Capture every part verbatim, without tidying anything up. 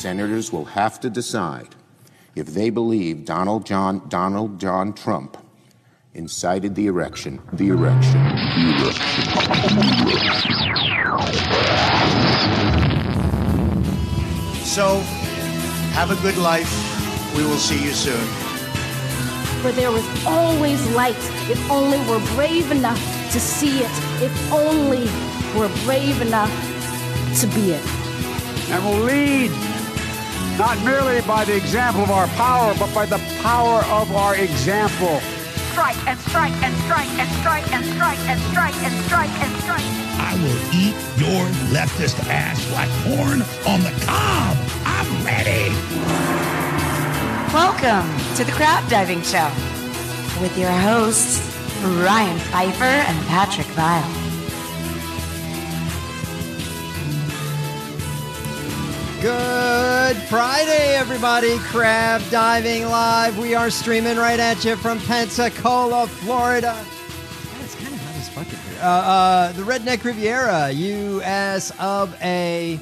senators will have to decide if they believe Donald John Donald John Trump incited the erection, the erection, the erection. So, have a good life. We will see you soon. For there was always light if only we're brave enough to see it, if only we're brave enough to be it. And will lead not merely by the example of our power, but by the power of our example. Strike and strike and strike and strike and strike and strike and strike and strike. I will eat your leftist ass like corn on the cob. I'm ready. Welcome to the Crab Diving Show with your hosts, Ryan Pfeiffer and Patrick Vile. Good Friday, everybody. Crab Diving Live. We are streaming right at you from Pensacola, Florida. God, it's kind of hot as fuck in here. Uh, uh, the Redneck Riviera, U S of A.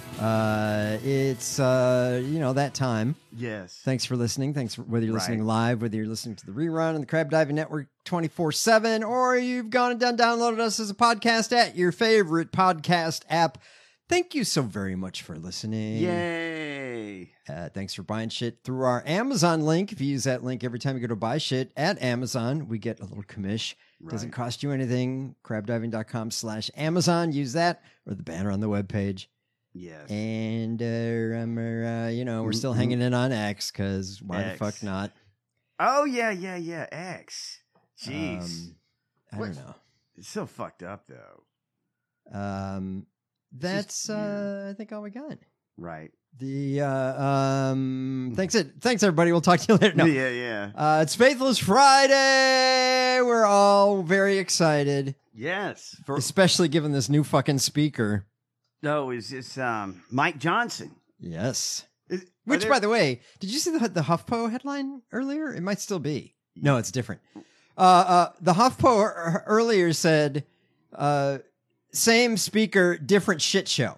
Uh, it's, uh, you know, that time. Yes. Thanks for listening. Thanks for whether you're Right. listening live, whether you're listening to the rerun on the Crab Diving Network twenty-four seven, or you've gone and done downloaded us as a podcast at your favorite podcast app. Thank you so very much for listening. Yay. Uh, thanks for buying shit through our Amazon link. If you use that link every time you go to buy shit at Amazon, we get a little commish. Right. Doesn't cost you anything. crabdiving.com slash Amazon. Use that or the banner on the webpage. Yes. And, uh, um, uh, you know, we're still Mm-hmm. hanging in on X because why X. the fuck not? Oh, yeah, yeah, yeah. X. Jeez. Um, I What? don't know. It's so fucked up, though. Um, that's, uh, I think all we got. Right. The, uh, um, thanks, it, thanks everybody. We'll talk to you later. No. Yeah, yeah. Uh, it's Faithless Friday. We're all very excited, Yes. For, especially given this new fucking speaker. no, is this um, Mike Johnson? Yes. Is, Which, there, by the way, did you see the the HuffPo headline earlier? It might still be. No, it's different. Uh, uh, the HuffPo er- earlier said, uh, "Same speaker, different shit show."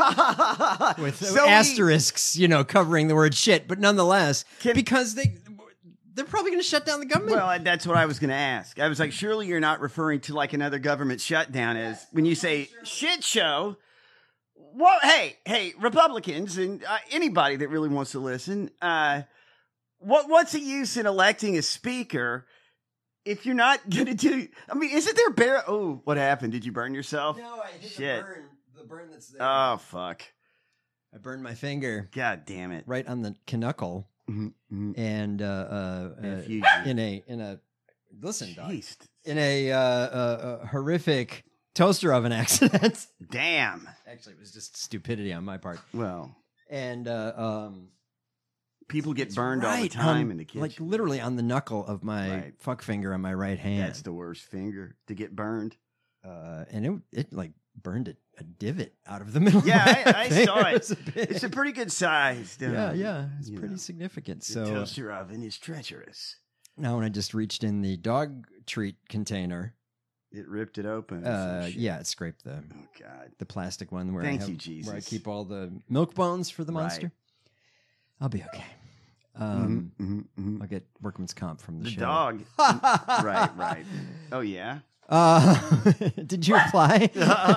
With So asterisks, you know, covering the word shit, but nonetheless, Can- because they they're probably going to shut down the government. Well, that's what I was going to ask. I was like, surely you're not referring to like another government shutdown as when you say shit show. Well, hey, hey, Republicans and uh, anybody that really wants to listen, uh, what what's the use in electing a speaker if you're not going to do? I mean, isn't there bear? Oh, what happened? Did you burn yourself? No, I hit Shit. the burn. The burn that's there. Oh, fuck! I burned my finger God damn it! right on the knuckle, Mhm, mhm. and uh, uh, uh, Effusion. in a in a listen, dog, Jeez. in a uh, uh, uh, horrific toaster oven accident. Damn. Actually, it was just stupidity on my part, Well, and uh, um, people get it's burned all the right time on- in the kitchen. like literally on the knuckle of my Right. fuck finger on my right hand. That's the worst finger to get burned. uh, and it it like burned a, a divot out of the middle. Yeah, of my I, I finger. saw it. was a big- It's a pretty good size. yeah, yeah, it's you pretty know. significant. The So uh, toaster oven is treacherous. now when I just reached in the dog treat container, It ripped it open. or uh, some shit. yeah, it scraped the Oh God. the plastic one where Thank I have, you, Jesus. where I keep all the milk bones for the Right. monster. I'll be okay. Um, Mhm, mhm, mhm. I'll get workman's comp from the, The show. dog. right, right. Oh yeah. Uh, did you apply?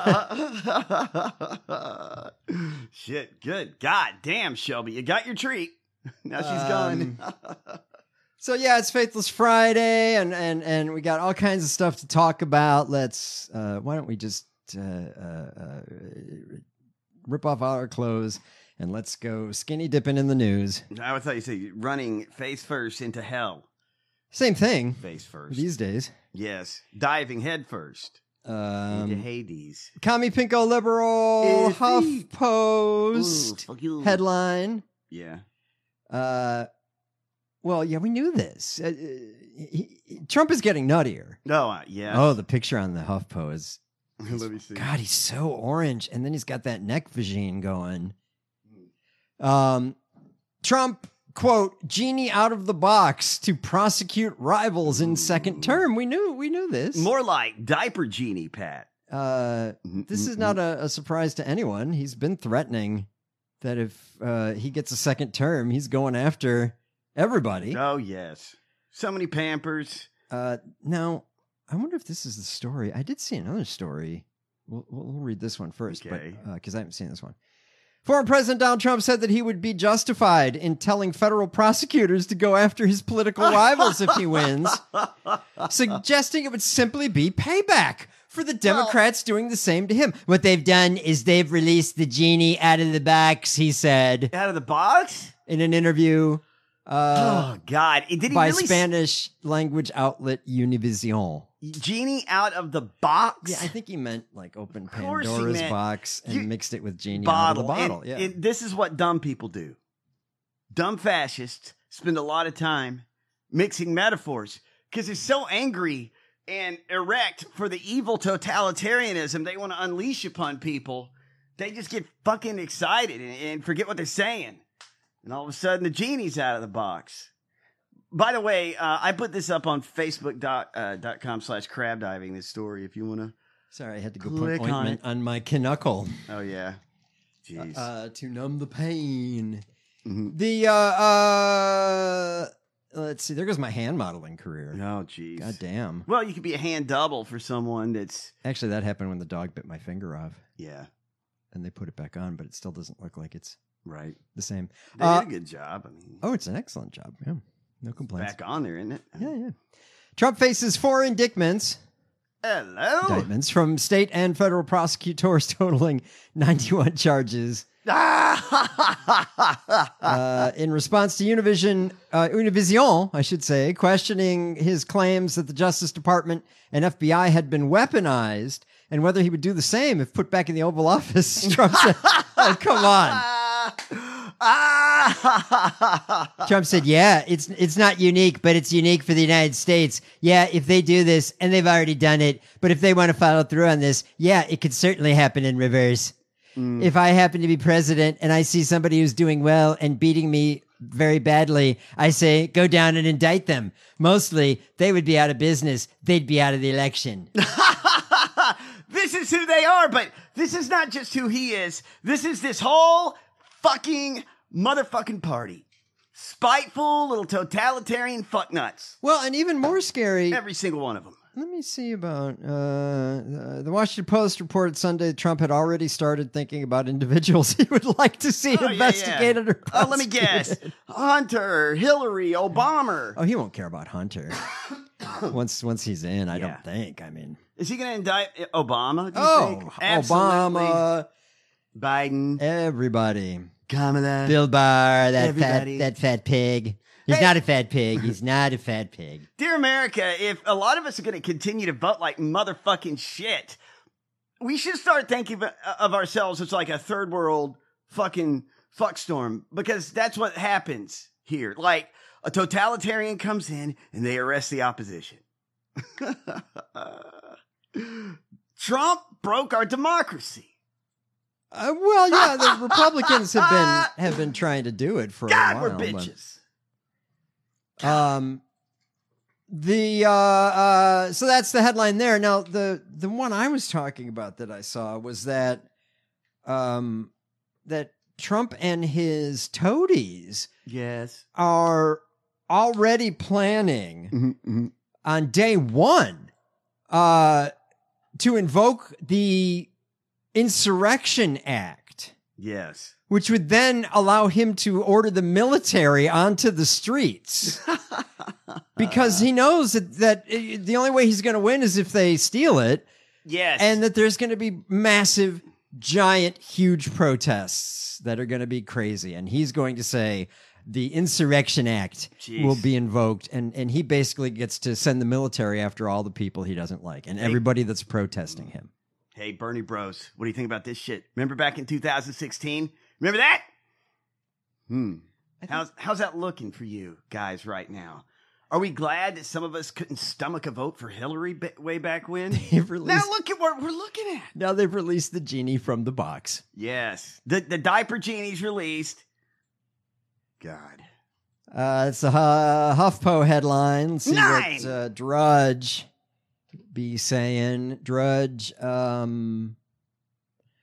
Shit. Good. God damn, Shelby, you got your treat. Now she's Um, gone. So yeah, it's Faithless Friday, and and and we got all kinds of stuff to talk about. Let's uh, why don't we just uh, uh, uh, rip off all our clothes and let's go skinny dipping in the news. I would thought you say running face first into hell. Same thing Face first. these days. Yes. Diving head first into Um, Hades. Commie Pinko Liberal If Huff he- Post Ooh, fuck you. headline. Yeah. Uh, well, yeah, we knew this. Uh, he, he- Trump is getting nuttier. No, uh, yeah. Oh, the picture on the HuffPo is, Let me see. God, he's so orange. And then he's got that neck vagine going. Um, Trump, quote, genie out of the box to prosecute rivals in second term. We knew, we knew this. More like diaper genie, Pat. Uh, this is not a, a surprise to anyone. He's been threatening that if uh, he gets a second term, he's going after everybody. Oh, yes. So many Pampers. Uh, now, I wonder if this is the story. I did see another story. We'll, we'll read this one first, Okay. but because uh, I haven't seen this one. Former President Donald Trump said that he would be justified in telling federal prosecutors to go after his political rivals if he wins, suggesting it would simply be payback for the Democrats doing the same to him. What they've done is they've released the genie out of the box, he said. Out of the box? In an interview uh, oh, God. Did he by really Spanish language outlet Univision. Genie out of the box? Yeah, I think he meant like open course he Pandora's meant- box and You- mixed it with genie bottle. out of the bottle. And- yeah. and this is what dumb people do. Dumb fascists spend a lot of time mixing metaphors because they're so angry and erect for the evil totalitarianism they want to unleash upon people. They just get fucking excited and, and forget what they're saying. And all of a sudden, the genie's out of the box. By the way, uh, I put this up on Facebook dot, uh, dot com slash crab diving, this story, if you want to. Sorry, I had to go Click put on ointment it. on, my knuckle. Oh, yeah. Jeez. Uh, to numb the pain. Mhm. The, uh, uh, let's see, there goes my hand modeling career. Oh, jeez. God damn. Well, you could be a hand double for someone that's. Actually, that happened when the dog bit my finger off. Yeah. And they put it back on, but it still doesn't look like it's Right. the same. They Uh, did a good job. I mean, oh, it's an excellent job. Yeah. No complaints. back on there, isn't it? Yeah, yeah. Trump faces four indictments. Hello. Indictments from state and federal prosecutors totaling ninety-one charges. uh, in response to Univision, uh, Univision, I should say, questioning his claims that the Justice Department and F B I had been weaponized and whether he would do the same if put back in the Oval Office, Trump said, oh, come on. Trump said, yeah, it's it's not unique, but it's unique for the United States. Yeah, if they do this, and they've already done it, but if they want to follow through on this, yeah, it could certainly happen in reverse. Mm. If I happen to be president and I see somebody who's doing well and beating me very badly, I say, go down and indict them. Mostly, they would be out of business. They'd be out of the election. This is who they are, but this is not just who he is. This is this whole fucking motherfucking party. Spiteful little totalitarian fucknuts. Well, and even more scary. Every single one of them. Let me see about uh, uh, the Washington Post reported Sunday Trump had already started thinking about individuals he would like to see Oh, yeah, investigated yeah. or Oh, let me guess. prosecuted. Hunter, Hillary, Obama. Oh, he won't care about Hunter. once once he's in, I Yeah. don't think. I mean, Is he going to indict Obama? Do you oh, think? Absolutely. Obama, Biden, everybody, Kamala, Bill Barr, that fat Everybody. that fat pig. He's Hey. not a fat pig. He's not a fat pig. Dear America, if a lot of us are going to continue to vote like motherfucking shit, we should start thinking of, of ourselves as like a third world fucking fuckstorm, because that's what happens here. Like a totalitarian comes in and they arrest the opposition. Trump broke our democracy. Uh, well, yeah, the Republicans have been have been trying to do it for God, a we're while. but- bitches. Um, the uh, uh, so that's the headline there. Now, the the one I was talking about that I saw was that um that Trump and his toadies Yes. are already planning Mm-hmm, mm-hmm. on day one uh to invoke the Insurrection Act, Yes. which would then allow him to order the military onto the streets. Because he knows that, that uh, the only way he's going to win is if they steal it, Yes. and that there's going to be massive, giant, huge protests that are going to be crazy. And he's going to say the Insurrection Act Jeez. will be invoked, and, and he basically gets to send the military after all the people he doesn't like and everybody that's protesting him. Hey, Bernie Bros, what do you think about this shit? Remember back in two thousand sixteen? Remember that? Hmm. How's how's that looking for you guys right now? Are we glad that some of us couldn't stomach a vote for Hillary ba- way back when? They've released, Now look at what we're looking at. now they've released the genie from the box. Yes, the the diaper genie's released. God. Uh, it's a uh, HuffPo headline. See Nine! what uh, Drudge be saying. Drudge, um,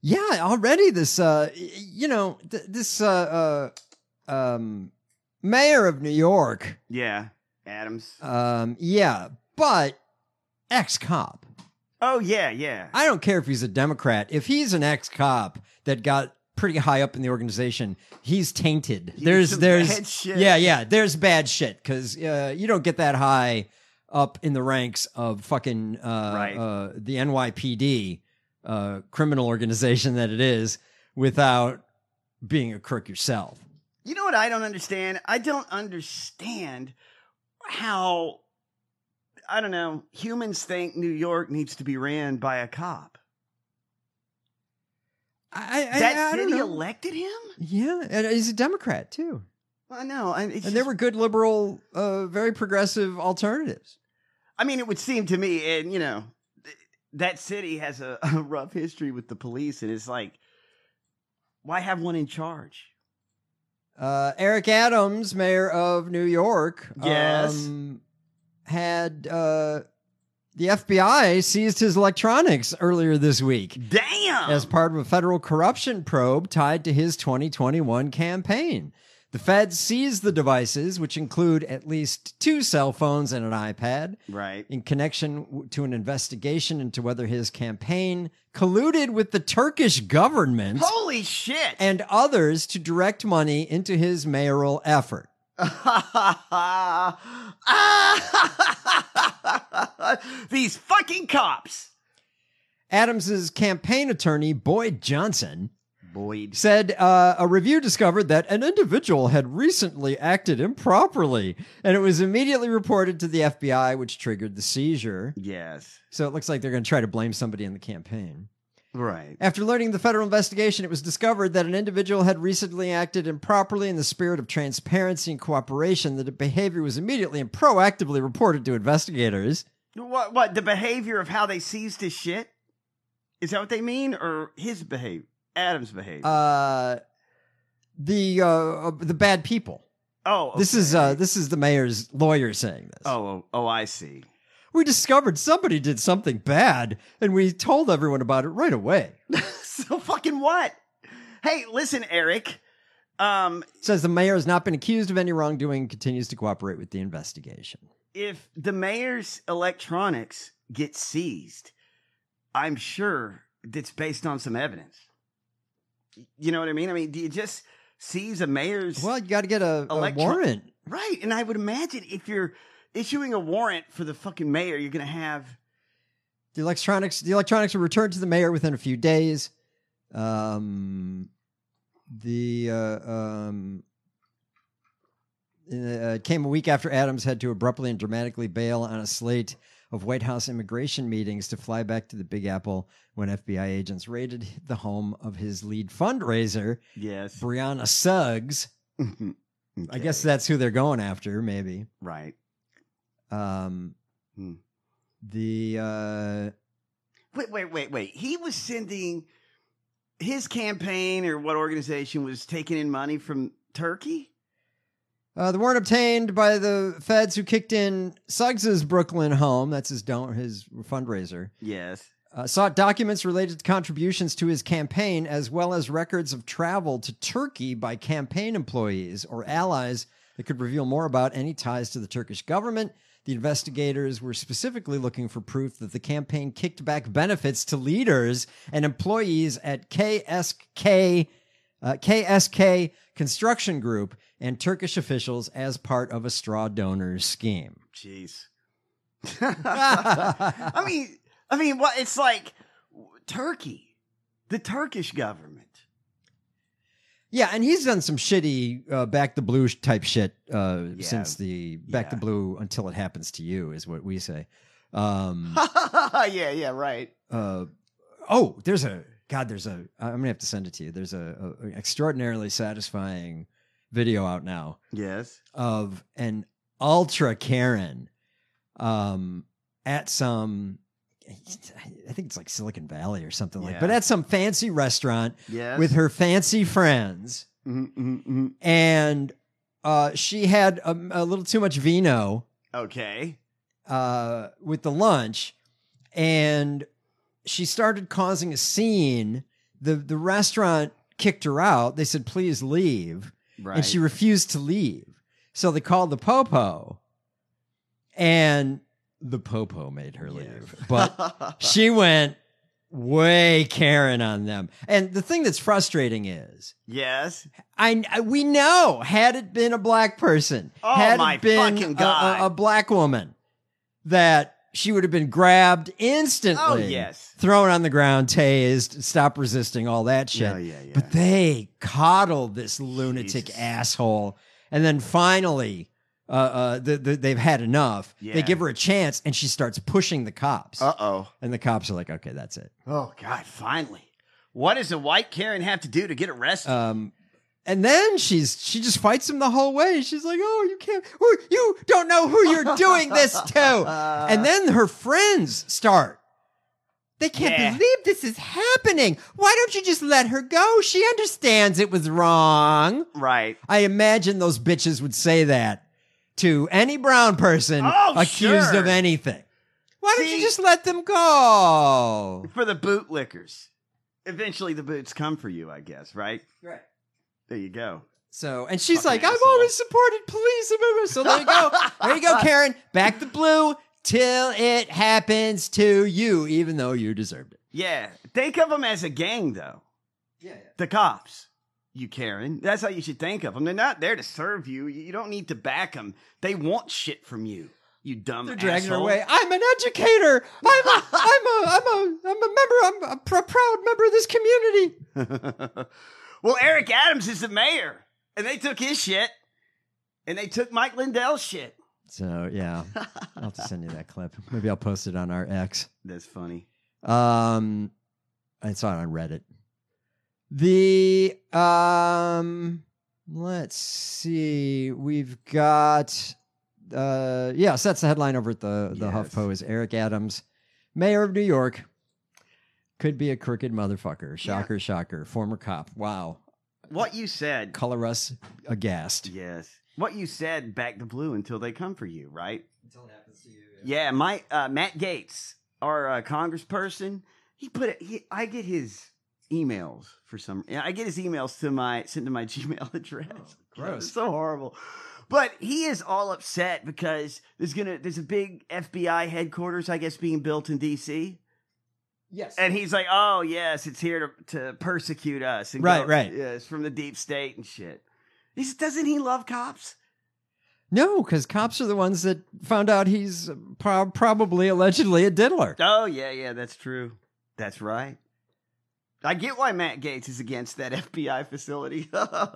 Yeah, already this, uh, you know, th- this uh, uh, um, mayor of New York. Yeah, Adams. Um, yeah, but ex-cop. Oh, yeah, yeah. I don't care if he's a Democrat. If he's an ex-cop that got pretty high up in the organization, he's tainted. He there's, did some there's, bad shit. yeah, yeah. There's bad shit because uh, you don't get that high up in the ranks of fucking uh, Right. uh, the N Y P D uh, criminal organization that it is without being a crook yourself. You know what I don't understand? I don't understand how, I don't know, humans think New York needs to be ran by a cop. I, I, that I don't city know. elected him? Yeah, and he's a Democrat too. I know. I, it's And just, there were good liberal, uh, very progressive alternatives. I mean, it would seem to me, and you know, th- that city has a, a rough history with the police, and it's like, why have one in charge? Uh, Eric Adams, mayor of New York, Yes. um, had uh, the F B I seized his electronics earlier this week Damn! as part of a federal corruption probe tied to his twenty twenty-one campaign. The feds seized the devices, which include at least two cell phones and an iPad, Right. in connection w- to an investigation into whether his campaign colluded with the Turkish government Holy shit! and others to direct money into his mayoral effort. These fucking cops. Adams's campaign attorney, Boyd Johnson, Boyd. said uh, a review discovered that an individual had recently acted improperly, and it was immediately reported to the F B I, which triggered the seizure. Yes. So it looks like they're going to try to blame somebody in the campaign. Right. After learning the federal investigation, it was discovered that an individual had recently acted improperly in the spirit of transparency and cooperation. The behavior was immediately and proactively reported to investigators. What? What? The behavior of how they seized his shit? Is that what they mean, or his behavior? Adam's behavior. Uh, the uh, the bad people. oh, okay. This is uh, this is the mayor's lawyer saying this. Oh, oh, oh, I see. We discovered somebody did something bad, and we told everyone about it right away. So fucking what? Hey, listen, Eric. Um, Says the mayor has not been accused of any wrongdoing and continues to cooperate with the investigation. if the mayor's electronics get seized, I'm sure it's based on some evidence. You know what I mean? I mean, do you just seize a mayor's Well, you got to get a, a electro- warrant. Right. And I would imagine if you're issuing a warrant for the fucking mayor, you're going to have The electronics, the electronics were returned to the mayor within a few days. Um, the uh, um, uh, it came a week after Adams had to abruptly and dramatically bail on a slate of White House immigration meetings to fly back to the Big Apple when F B I agents raided the home of his lead fundraiser, yes. Brianna Suggs. I guess that's who they're going after, maybe. Right. Um, Hmm. the uh, Wait, wait, wait, wait. He was sending his campaign or what organization was taking in money from Turkey? Uh, the warrant obtained by the feds who kicked in Suggs's Brooklyn home, that's his don- his fundraiser, Yes. uh, sought documents related to contributions to his campaign, as well as records of travel to Turkey by campaign employees or allies that could reveal more about any ties to the Turkish government. The investigators were specifically looking for proof that the campaign kicked back benefits to leaders and employees at K S K, uh, K S K Construction Group and Turkish officials as part of a straw donors scheme. Jeez. I mean, I mean, what? It's like Turkey, the Turkish government. Yeah, and he's done some shitty uh, back the blue type shit uh, Yeah. since the back the Yeah. blue until it happens to you is what we say. Um, yeah, yeah, right. uh, oh, there's a God. There's a. I'm gonna have to send it to you. There's a, a extraordinarily satisfying video out now Yes. of an ultra Karen um, at some. I think it's like Silicon Valley or something like, Yeah. but at some fancy restaurant Yes. with her fancy friends. Mhm, mhm, mhm. And uh, she had a, a little too much vino Okay. uh, with the lunch, and she started causing a scene the the restaurant kicked her out. They said, please leave. Right. And she refused to leave. So they called the Popo, and the Popo made her leave. But she went way Karen on them. And the thing that's frustrating is, yes, I, I we know had it been a black person, Oh, had my it been fucking a, God. a, a black woman, that she would have been grabbed instantly. Oh, yes. Thrown on the ground, tased, stop resisting, all that shit. Yeah, yeah, yeah. But they coddled this lunatic Jesus. asshole. And then finally, uh, uh, the, the, they've had enough. Yeah. They give her a chance, and she starts pushing the cops. Uh-oh. And the cops are like, okay, that's it. Oh, God, finally. What does a white Karen have to do to get arrested? Um, and then she's she just fights him the whole way. She's like, "Oh, you can't, who- you don't know who you're doing this to." And then her friends start. They can't Yeah. believe this is happening. Why don't you just let her go? She understands it was wrong. Right. I imagine those bitches would say that to any brown person Oh, accused sure. of anything. Why don't See- you just let them go? For the bootlickers. Eventually the boots come for you, I guess, right? Right. There you go. So, and she's Fucking like, I've asshole. always supported police. So there you go. There you go, Karen. Back the blue till it happens to you, even though you deserved it. Yeah. Think of them as a gang, though. Yeah, yeah. The cops. You, Karen. That's how you should think of them. They're not there to serve you. You don't need to back them. They want shit from you. You dumb They're dragging her asshole. away. I'm an educator. I'm a, I'm a, I'm a, I'm a member. I'm a pr- proud member of this community. Well, Eric Adams is the mayor, and they took his shit, and they took Mike Lindell's shit. So yeah, I'll have to send you that clip. Maybe I'll post it on our X. That's funny. Um, I saw it on Reddit. The um, let's see. We've got uh, yes, that's the headline over at the the Yes. HuffPo is Eric Adams, mayor of New York, could be a crooked motherfucker. Shocker, shocker. Former cop. Wow. What you said. Color us aghast. Yes. What you said, back the blue until they come for you, right? Until it happens to you. Yeah, my uh, Matt Gaetz, our uh, congressperson, he put it. He, I get his emails for some. Yeah, I get his emails to my sent to my Gmail address. Oh, gross. It's so horrible. But he is all upset because there's gonna there's a big F B I headquarters, I guess, being built in D C. Yes. And he's like, "Oh yes, it's here to to persecute us." And Right, go- right. Yeah, it's from the deep state and shit. He says, doesn't he love cops? No, because cops are the ones that found out he's pro- probably allegedly a diddler. Oh yeah, yeah, that's true. That's right. I get why Matt Gaetz is against that F B I facility.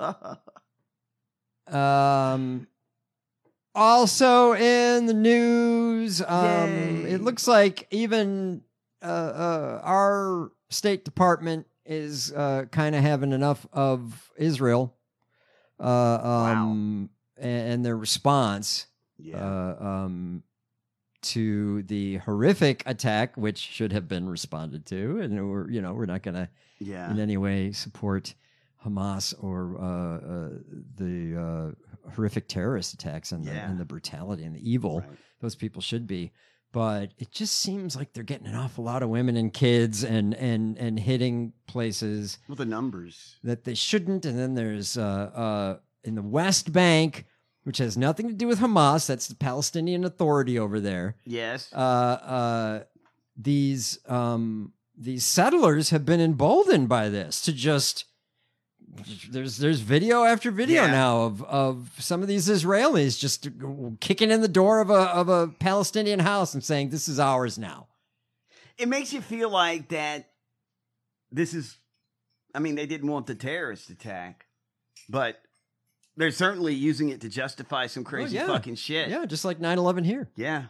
Um, also in the news, um, Yay. it looks like even uh, uh, our State Department is uh, kind of having enough of Israel. Uh, um, and, and their response yeah. uh, um, to the horrific attack, which should have been responded to, and we're you know we're not going to yeah. in any way support Hamas or uh, uh, the uh, horrific terrorist attacks and the, Yeah. and the brutality and the evil. Right. Those people should be. But it just seems like they're getting an awful lot of women and kids and and and hitting places Well, the numbers. that they shouldn't. And then there's uh, uh, in the West Bank, which has nothing to do with Hamas. That's the Palestinian Authority over there. Yes. Uh, uh, these um, these settlers have been emboldened by this to just. There's there's video after video Yeah. now of, of some of these Israelis just kicking in the door of a of a Palestinian house and saying this is ours now. It makes you feel like that this is, I mean, they didn't want the terrorist attack, but they're certainly using it to justify some crazy yeah. fucking shit. Yeah, just like nine eleven here. Yeah.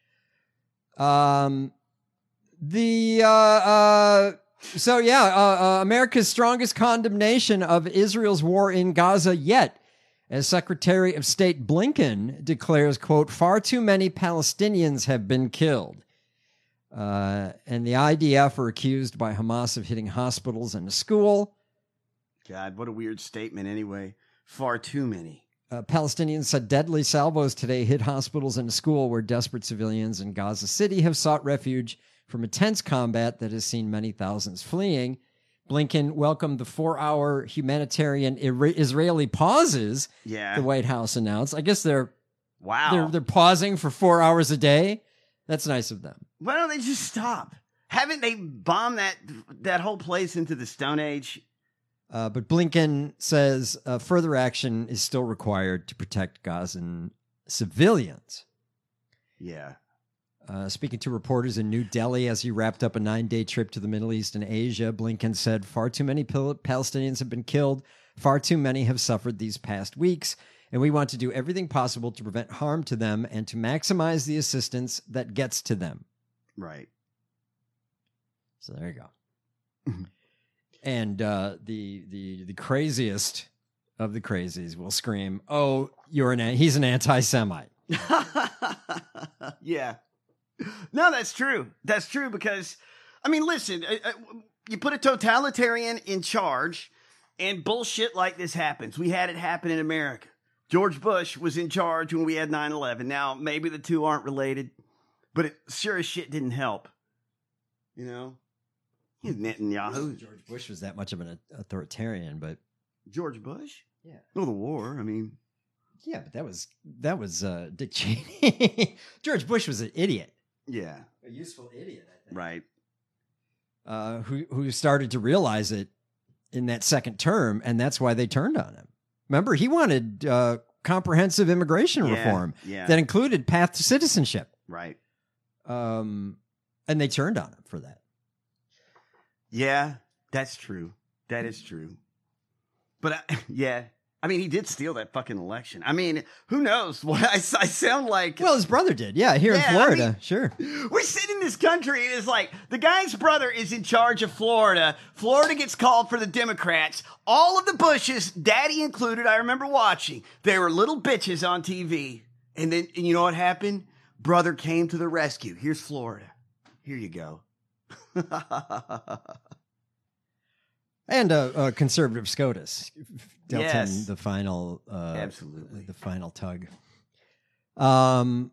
Um, the uh, uh, so yeah, uh, uh, America's strongest condemnation of Israel's war in Gaza yet, as Secretary of State Blinken declares, "quote far too many Palestinians have been killed." Uh, and the I D F are accused by Hamas of hitting hospitals and a school. God, what a weird statement anyway. Far too many. Uh, Palestinians said deadly salvos today hit hospitals and a school where desperate civilians in Gaza City have sought refuge from intense combat that has seen many thousands fleeing. Blinken welcomed the four-hour humanitarian Ira- Israeli pauses. Yeah. The White House announced. I guess they're wow. They're they're pausing for four hours a day. That's nice of them. Why don't they just stop? Haven't they bombed that that whole place into the Stone Age? Uh, but Blinken says uh, further action is still required to protect Gazan civilians. Yeah. Uh, speaking to reporters in New Delhi as he wrapped up a nine-day trip to the Middle East and Asia, Blinken said far too many Pal- Palestinians have been killed, far too many have suffered these past weeks, and we want to do everything possible to prevent harm to them and to maximize the assistance that gets to them. Right. So there you go. And uh, the the the craziest of the crazies will scream, "Oh, you're an he's an anti-Semite." Yeah. No, that's true. That's true because, I mean, listen, uh, uh, you put a totalitarian in charge and bullshit like this happens. We had it happen in America. George Bush was in charge when we had nine eleven. Now, maybe the two aren't related, but it sure as shit didn't help. You know? Netanyahu. George Bush was that much of an authoritarian, but... George Bush? Yeah. Well, the war, I mean... Yeah, but that was that was uh, Dick Cheney. George Bush was an idiot. Yeah. A useful idiot, I think. Right. Uh, who who started to realize it in that second term, and that's why they turned on him. Remember, he wanted uh, comprehensive immigration Yeah, reform yeah. that included path to citizenship. Right. Um, and they turned on him for that. Yeah, that's true. That is true. But, I, yeah... I mean, he did steal that fucking election. I mean, who knows? What I, I sound like. Well, his brother did. Yeah, here Yeah, in Florida. I mean, sure. We sit in this country and it's like the guy's brother is in charge of Florida. Florida gets called for the Democrats. All of the Bushes, daddy included, I remember watching. They were little bitches on T V. And then, and you know what happened? Brother came to the rescue. Here's Florida. Here you go. And a, a conservative SCOTUS dealt Yes. him the final, uh, Absolutely. the final tug. Um,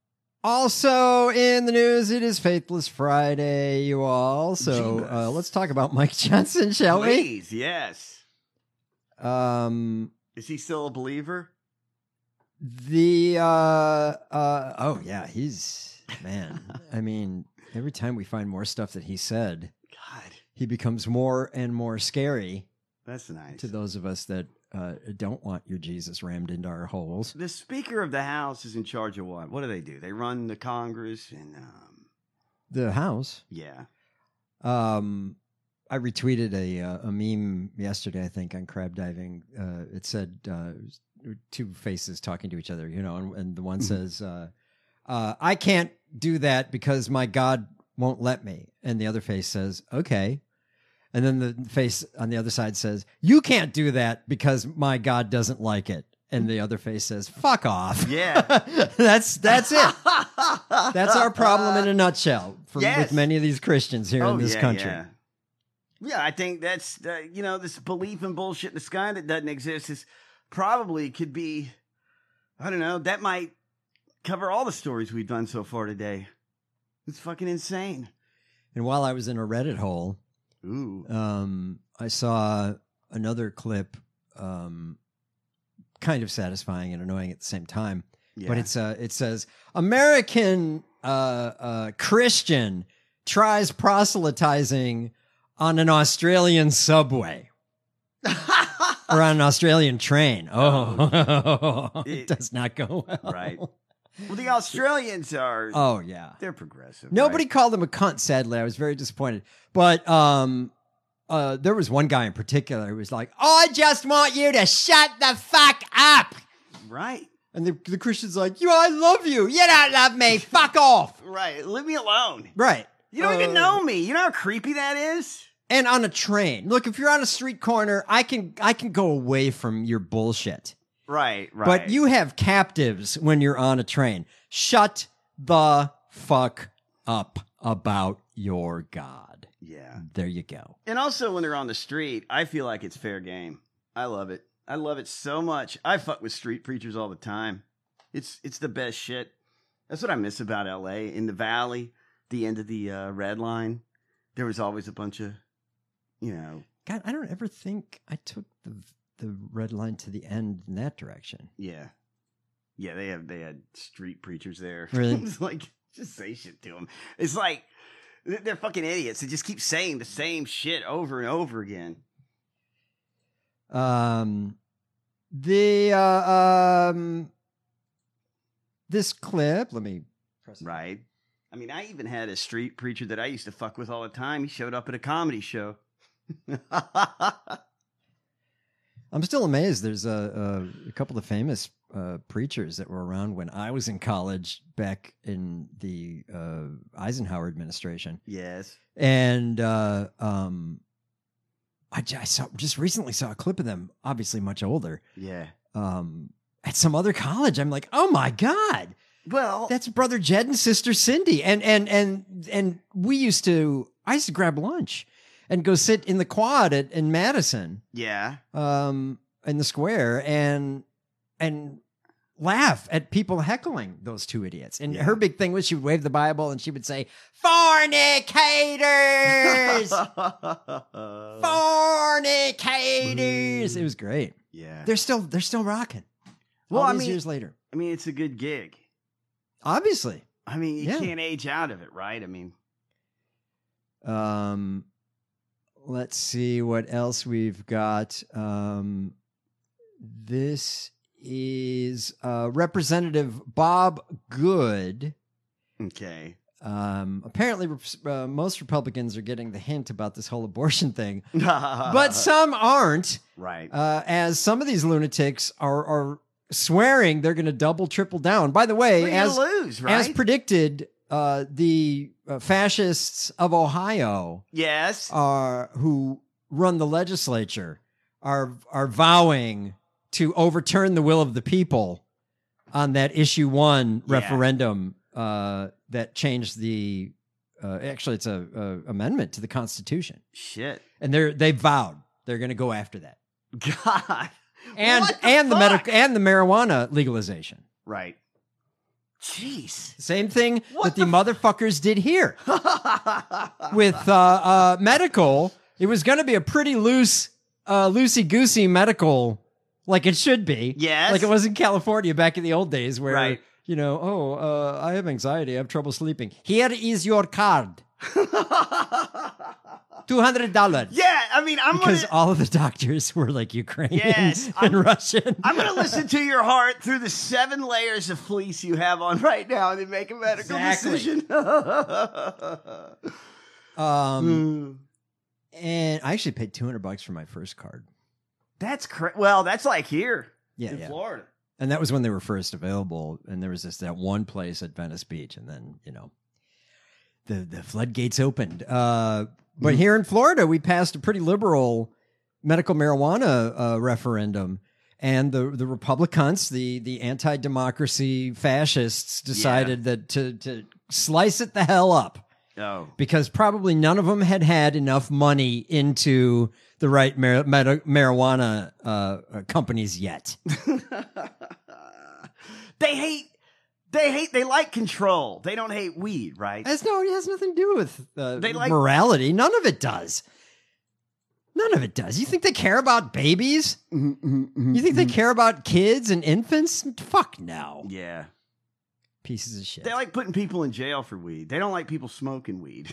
also in the news, it is Faithless Friday, you all. So uh, Jeebus. let's talk about Mike Johnson, shall Please, yes. we? Um, Is he still a believer? the uh, uh, oh yeah, he's man. I mean, every time we find more stuff that he said, God, he becomes more and more scary that's nice. to those of us that uh, don't want your Jesus rammed into our holes. The Speaker of the House is in charge of what? What do they do? They run the Congress and, um, The House. yeah. Um, I retweeted a uh, a meme yesterday, I think, on crab diving. Uh, it said uh, two faces talking to each other, you know, and, and the one says, uh, uh, "I can't do that because my God won't let me," and the other face says, "Okay." And then the face on the other side says, "You can't do that because my God doesn't like it." And the other face says, "Fuck off." Yeah. that's that's it. That's our problem in a nutshell for, Yes. with many of these Christians here in this yeah, country. Yeah. Yeah, I think that's, uh, you know, this belief in bullshit in the sky that doesn't exist is probably could be, I don't know, that might cover all the stories we've done so far today. It's fucking insane. And while I was in a Reddit hole, Ooh. um, I saw another clip, um, kind of satisfying and annoying at the same time. Yeah. But it's uh, it says American uh, uh, Christian tries proselytizing on an Australian subway or on an Australian train. Oh, it, It- does not go well. Right. Well, the Australians are, Oh yeah. they're progressive. Nobody right? called him a cunt, sadly. I was very disappointed. But um, uh, there was one guy in particular who was like, "I just want you to shut the fuck up." Right. And the, the Christian's like, "You, I love you. You don't love me. Fuck off." Right. Leave me alone. Right. You don't Uh, even know me. You know how creepy that is? And on a train. Look, if you're on a street corner, I can I can go away from your bullshit. Right, right. But you have captives when you're on a train. Shut the fuck up about your God. Yeah. There you go. And also when they're on the street, I feel like it's fair game. I love it. I love it so much. I fuck with street preachers all the time. It's it's the best shit. That's what I miss about L A. In the Valley, the end of the uh, Red Line, there was always a bunch of you know. God, I don't ever think I took the the red line to the end in that direction. Yeah. Yeah, they have they had street preachers there. Really? It's like, just say shit to them. It's like, they're fucking idiots. They just keep saying the same shit over and over again. Um, the, uh, um, this clip, let me press it. Right. I mean, I even had a street preacher that I used to fuck with all the time. He showed up at a comedy show. I'm still amazed. There's a, a, a couple of famous uh, preachers that were around when I was in college back in the uh, Eisenhower administration. Yes. And uh, um, I, I saw, just recently saw a clip of them, obviously much older, Yeah. um, at some other college. I'm like, oh my God. Well, That's Brother Jed and Sister Cindy. And, and, and, and we used to, I used to grab lunch and go sit in the quad at, in Madison, yeah. um, in the square and, and laugh at people heckling those two idiots. And Yeah. her big thing was she would wave the Bible and she would say, fornicators, fornicators. It was great. Yeah. They're still, they're still rocking. Well, all I these mean- years later, I mean, it's a good gig. obviously. I mean, you Yeah. can't age out of it, right? I mean, Um, let's see what else we've got. Um, this is uh, Representative Bob Good. okay. Um, apparently, uh, most Republicans are getting the hint about this whole abortion thing, but some aren't. Right. Uh, as some of these lunatics are are swearing they're going to double, triple down. By the way, Well, you're as gonna lose, right? as predicted, uh, the uh, fascists of Ohio yes. are who run the legislature are are vowing to overturn the will of the people on that issue one Yeah. referendum uh, that changed the. Uh, actually, it's a, a amendment to the Constitution, Shit. and they're they vowed they're going to go after that, God. and What the and the fuck? medical and the marijuana legalization. Right. Jeez. Same thing What that the, motherfuckers did here with uh, uh, medical. It was going to be a pretty loose, uh, loosey goosey medical, like it should be. Yes. like it was in California back in the old days, where Right. you know, oh, uh, I have anxiety, I have trouble sleeping. Here is your card, two hundred dollars. Yeah, I mean, I'm Because gonna, all of the doctors were like Ukrainian Yes, and I'm- Russian. I'm gonna listen to your heart through the seven layers of fleece you have on right now, and then make a medical Exactly. decision. Um, and I actually paid two hundred bucks for my first card. That's cra- well, that's like here Yeah, in yeah. Florida. And that was when they were first available. And there was this that one place at Venice Beach, and then you know, the the floodgates opened. Uh, but here in Florida, we passed a pretty liberal medical marijuana uh, referendum, and the the Republicans, the the anti democracy fascists, decided that to to slice it the hell up. Oh, Because probably none of them had had enough money into the right mar- med- marijuana uh, uh, companies yet. they hate. They hate. They like control. They don't hate weed, right? That's no, it has nothing to do with uh, They like- morality. None of it does. None of it does. You think they care about babies? You think they care about kids and infants? Fuck no. Yeah. Pieces of shit. They like putting people in jail for weed. They don't like people smoking weed.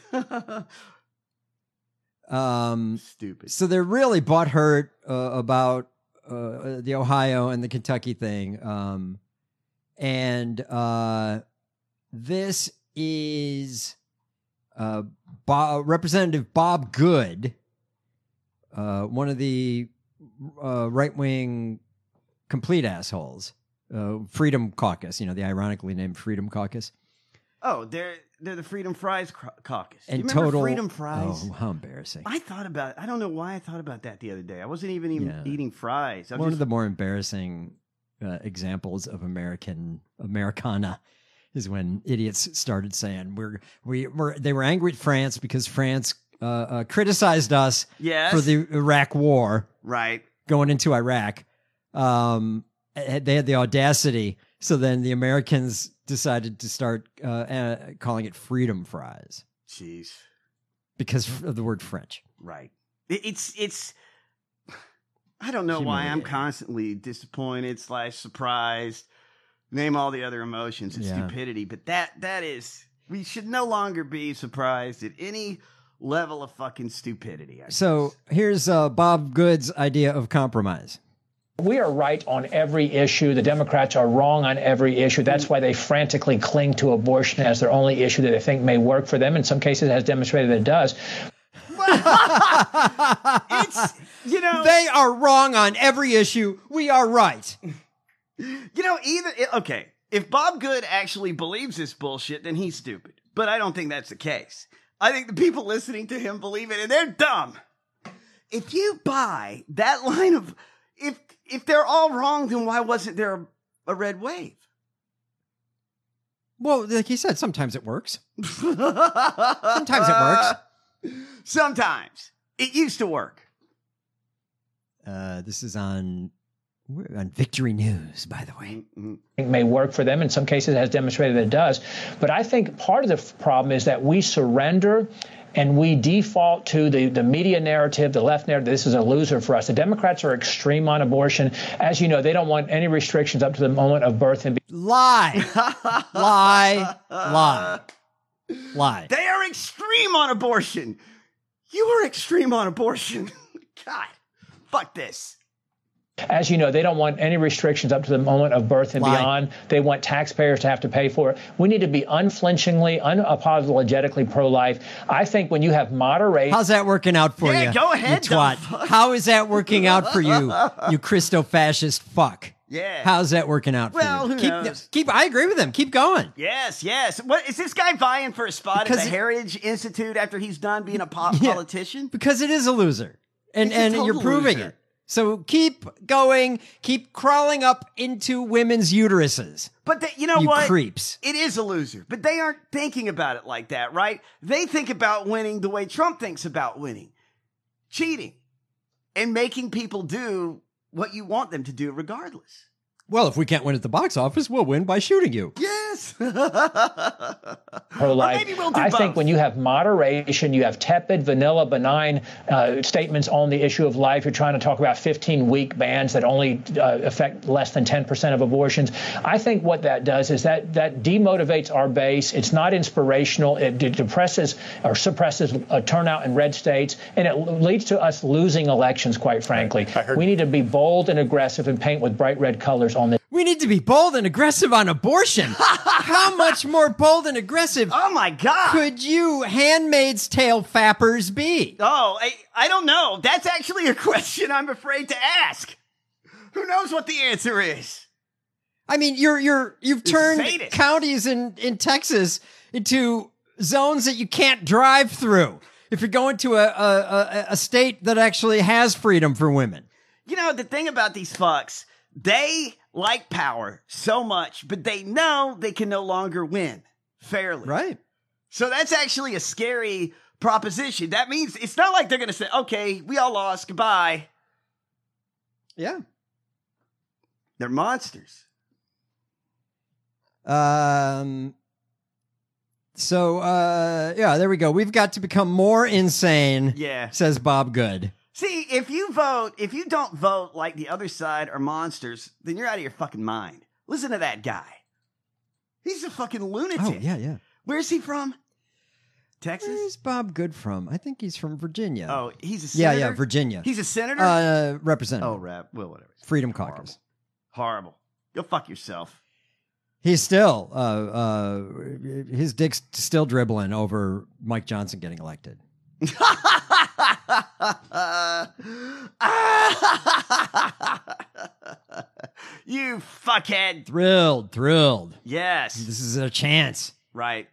Um, Stupid. so they're really butthurt uh, about uh, the Ohio and the Kentucky thing. Um, and uh, this is uh, Bo- Representative Bob Good, uh, one of the uh, right-wing complete assholes. Uh, Freedom Caucus, you know, the ironically named Freedom Caucus. Oh, they're they're the Freedom Fries Cau- Caucus. And you remember total Freedom Fries? Oh, how embarrassing! I thought about. I don't know why I thought about that the other day. I wasn't even, even Yeah. eating fries. I was One just, of the more embarrassing uh, examples of American Americana is when idiots started saying we're we were they were angry at France because France uh, uh, criticized us Yes. for the Iraq War right. going into Iraq. Um, eh, they had the audacity, so then the Americans decided to start uh, uh, calling it freedom fries Jeez. because of the word French. Right. It, it's it's. I don't know why I'm constantly disappointed slash surprised. Name all the other emotions and Yeah. stupidity, but that that is we should no longer be surprised at any level of fucking stupidity. I So here's uh, Bob Good's idea of compromise. We are right on every issue. The Democrats are wrong on every issue. That's why they frantically cling to abortion as their only issue that they think may work for them. In some cases, it has demonstrated that it does. It's, you know, They are wrong on every issue. We are right. you know, either okay, if Bob Good actually believes this bullshit, then he's stupid. But I don't think that's the case. I think the people listening to him believe it, and they're dumb. If you buy that line of, if if they're all wrong, then why wasn't there a, a red wave? Well, like he said, sometimes it works. Sometimes it works. Sometimes it used to work. Uh, this is on on Victory News, by the way. It may work for them. In some cases, it has demonstrated that it does. But I think part of the f- problem is that we surrender and we default to the, the media narrative, the left narrative. This is a loser for us. The Democrats are extreme on abortion. As you know, they don't want any restrictions up to the moment of birth. And Lie. Lie. Lie. Lie. They are extreme on abortion. You are extreme on abortion. God, fuck this. As you know, they don't want any restrictions up to the moment of birth and Lie. beyond. They want taxpayers to have to pay for it. We need to be unflinchingly, unapologetically pro-life. I think when you have moderation... How's that working out for Yeah, you? go ahead, you twat. dumb fuck. How is that working out for you, you Christo-fascist fuck? Yeah. How's that working out for Well, you? who keep, knows? keep. I agree with him. Keep going. Yes, yes. What is this guy vying for a spot Because at the it- Heritage Institute after he's done being a po- Yeah. politician? Because it is a loser, and It's a and total you're proving loser. it. So keep going. Keep crawling up into women's uteruses. But they, you know You what? creeps. It is a loser, but they aren't thinking about it like that, right? They think about winning the way Trump thinks about winning. Cheating and making people do what you want them to do regardless. Well, if we can't win at the box office, we'll win by shooting you. Yes. pro-life. maybe we'll do I both. think when you have moderation, you have tepid, vanilla, benign uh, statements on the issue of life. You're trying to talk about fifteen-week bans that only uh, affect less than ten percent of abortions. I think what that does is that that demotivates our base. It's not inspirational. It de- depresses or suppresses uh, turnout in red states, and it l- leads to us losing elections, quite frankly. We need to be bold and aggressive and paint with bright red colors on this. We need to be bold and aggressive on abortion. How much more bold and aggressive Oh my God. could you Handmaid's Tale fappers be? Oh, I, I don't know. That's actually a question I'm afraid to ask. Who knows what the answer is? I mean, you're you're you've turned sadist. counties in, in Texas into zones that you can't drive through if you're going to a, a, a, a state that actually has freedom for women. You know, the thing about these fucks, they like power so much, but they know they can no longer win fairly. Right. So that's actually a scary proposition. That means it's not like they're going to say, okay, we all lost, goodbye. Yeah. They're monsters. Um. So, uh, yeah, there we go. We've got to become more insane, Yeah. says Bob Good. See, if you vote, if you don't vote like the other side are monsters, then you're out of your fucking mind. Listen to that guy. He's a fucking lunatic. Oh, yeah, yeah. Where's he from? Texas? Where's Bob Good from? I think he's from Virginia. Oh, he's a yeah, senator? yeah, Virginia. He's a senator? Uh, representative. oh, rap. Well, whatever. Freedom Caucus. Horrible. Go fuck yourself. He's still, uh, uh, his dick's still dribbling over Mike Johnson getting elected. You fuckhead. Thrilled, thrilled. Yes. This is a chance. Right.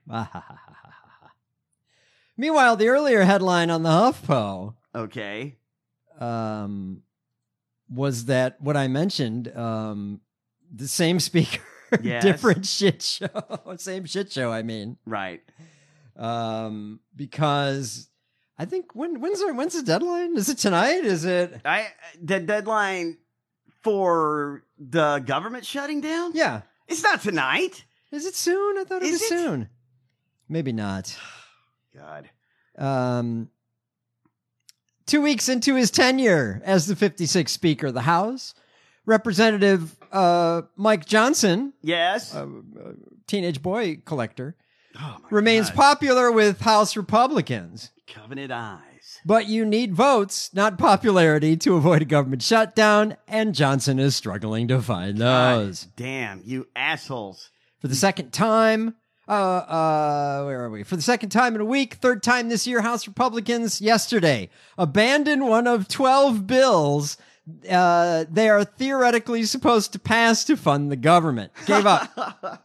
Meanwhile, the earlier headline on the HuffPo Okay. um, was that what I mentioned, um, the same speaker, Yes. different shit show. Same shit show, I mean. Right. Um, because I think when when's our, when's the deadline? Is it tonight? Is it? I the deadline for the government shutting down? Yeah. It's not tonight. Is it soon? I thought it Is was it? soon. Maybe not. God. Um, Two weeks into his tenure as the fifty-sixth Speaker of the House, Representative uh, Mike Johnson, yes, a, a teenage boy collector, oh remains God. popular with House Republicans. Covenant eyes. But you need votes, not popularity, to avoid a government shutdown, and Johnson is struggling to find those. God damn, you assholes. For the second time, uh, uh, where are we? For the second time in a week, third time this year, House Republicans yesterday abandoned one of twelve bills uh, they are theoretically supposed to pass to fund the government. Gave up.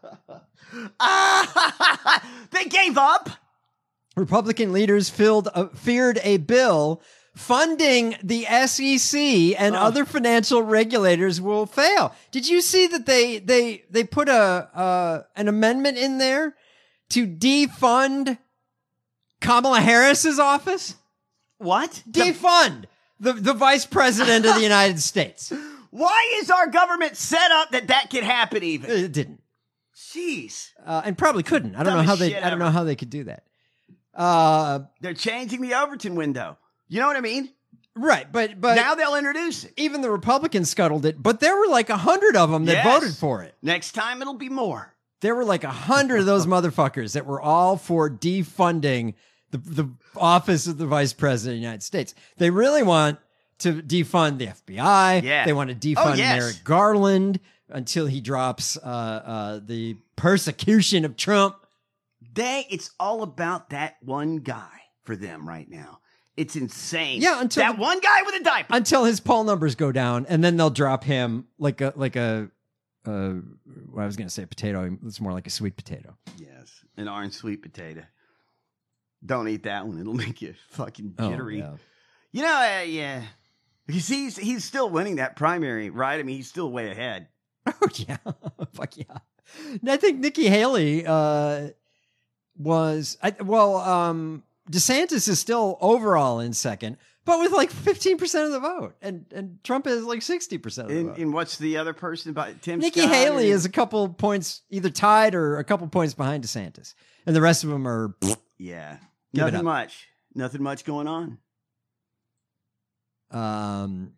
They gave up? Republican leaders filled, uh, feared a bill funding the S E C and oh. other financial regulators will fail. Did you see that they they they put a uh, an amendment in there to defund Kamala Harris's office? What? Defund the the vice president of the United States. Why is our government set up that that could happen? Even it didn't. Jeez, uh, and probably couldn't. I don't Dumbest know how they. shit I don't ever. know how they could do that. Uh, They're changing the Overton window. You know what I mean? Right, but but now they'll introduce it. Even the Republicans scuttled it, but there were like a hundred of them that Yes. voted for it. Next time it'll be more. There were like a hundred of those motherfuckers that were all for defunding the the office of the vice president of the United States. They really want to defund the F B I. Yeah. They want to defund Oh, yes. Merrick Garland until he drops uh, uh, the persecution of Trump. They, it's all about that one guy for them right now. It's insane. Yeah, until that the- one guy with a diaper. Until his poll numbers go down, and then they'll drop him like a like a. Uh, well, I was going to say potato. It's more like a sweet potato. Yes, an orange sweet potato. Don't eat that one; it'll make you fucking jittery. Oh, yeah. You know, uh, yeah, because he's he's still winning that primary, right? I mean, he's still way ahead. Oh yeah, fuck yeah. And I think Nikki Haley uh, was I, well. Um, DeSantis is still overall in second, but with like fifteen percent of the vote, and and Trump is like sixty percent of the And, vote. and what's the other person? By Tim Nikki Scott Haley or- is a couple points either tied or a couple points behind DeSantis, and the rest of them are yeah, Give it nothing up. much, nothing much going on. Um,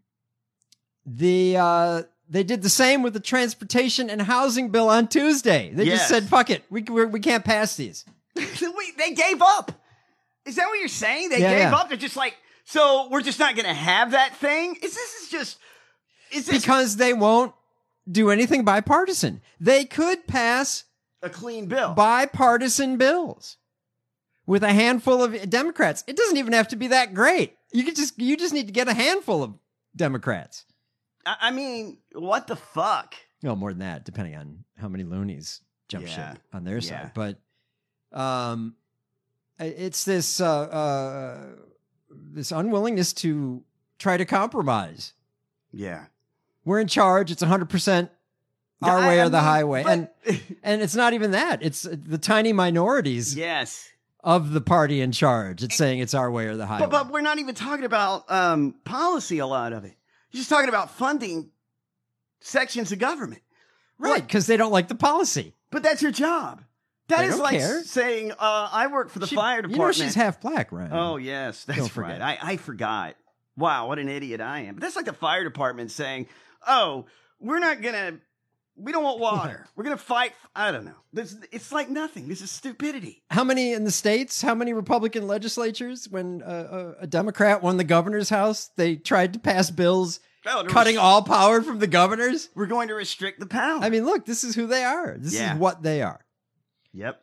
the uh, they did the same with the transportation and housing bill on Tuesday. They Yes. just said, "Fuck it, we we're, we can't pass these." Wait, they gave up. Is that what you're saying? They Yeah, gave yeah. up. They're just like, so we're just not going to have that thing. Is this is just is this Because they won't do anything bipartisan. They could pass a clean bill? bipartisan bills with a handful of Democrats. It doesn't even have to be that great. You could just you just need to get a handful of Democrats. I, I mean, what the fuck? Well, more than that, depending on how many loonies jump Yeah. ship on their Yeah. side. But um, it's this uh, uh, this unwillingness to try to compromise. Yeah. We're in charge. It's one hundred percent our I- way I or the mean, highway. but- And and it's not even that. It's the tiny minorities Yes. of the party in charge. It's saying it's our way or the highway. But, but we're not even talking about um, policy, a lot of it. You're just talking about funding sections of government. right, because they don't like the policy. But that's your job. That They is don't like care. saying, uh, I work for the She- fire You department. know she's half black, right? Oh, yes, that's Don't forget. right. I, I forgot. Wow, what an idiot I am. But that's like the fire department saying, oh, we're not going to, we don't want water. We're going to fight. I don't know. This, it's like nothing. This is stupidity. How many in the states? How many Republican legislatures? When uh, a, a Democrat won the governor's house, they tried to pass bills Oh, to cutting res- all power from the governors. We're going to restrict the power. I mean, look, this is who they are. This Yeah. is what they are. Yep.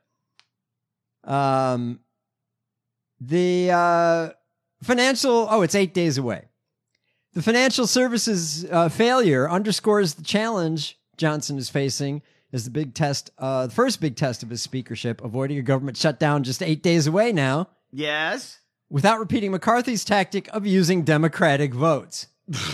Um, the uh, financial. Oh, it's eight days away. The financial services uh, failure underscores the challenge Johnson is facing as the big test, uh, the first big test of his speakership, avoiding a government shutdown just eight days away now, Yes. without repeating McCarthy's tactic of using Democratic votes.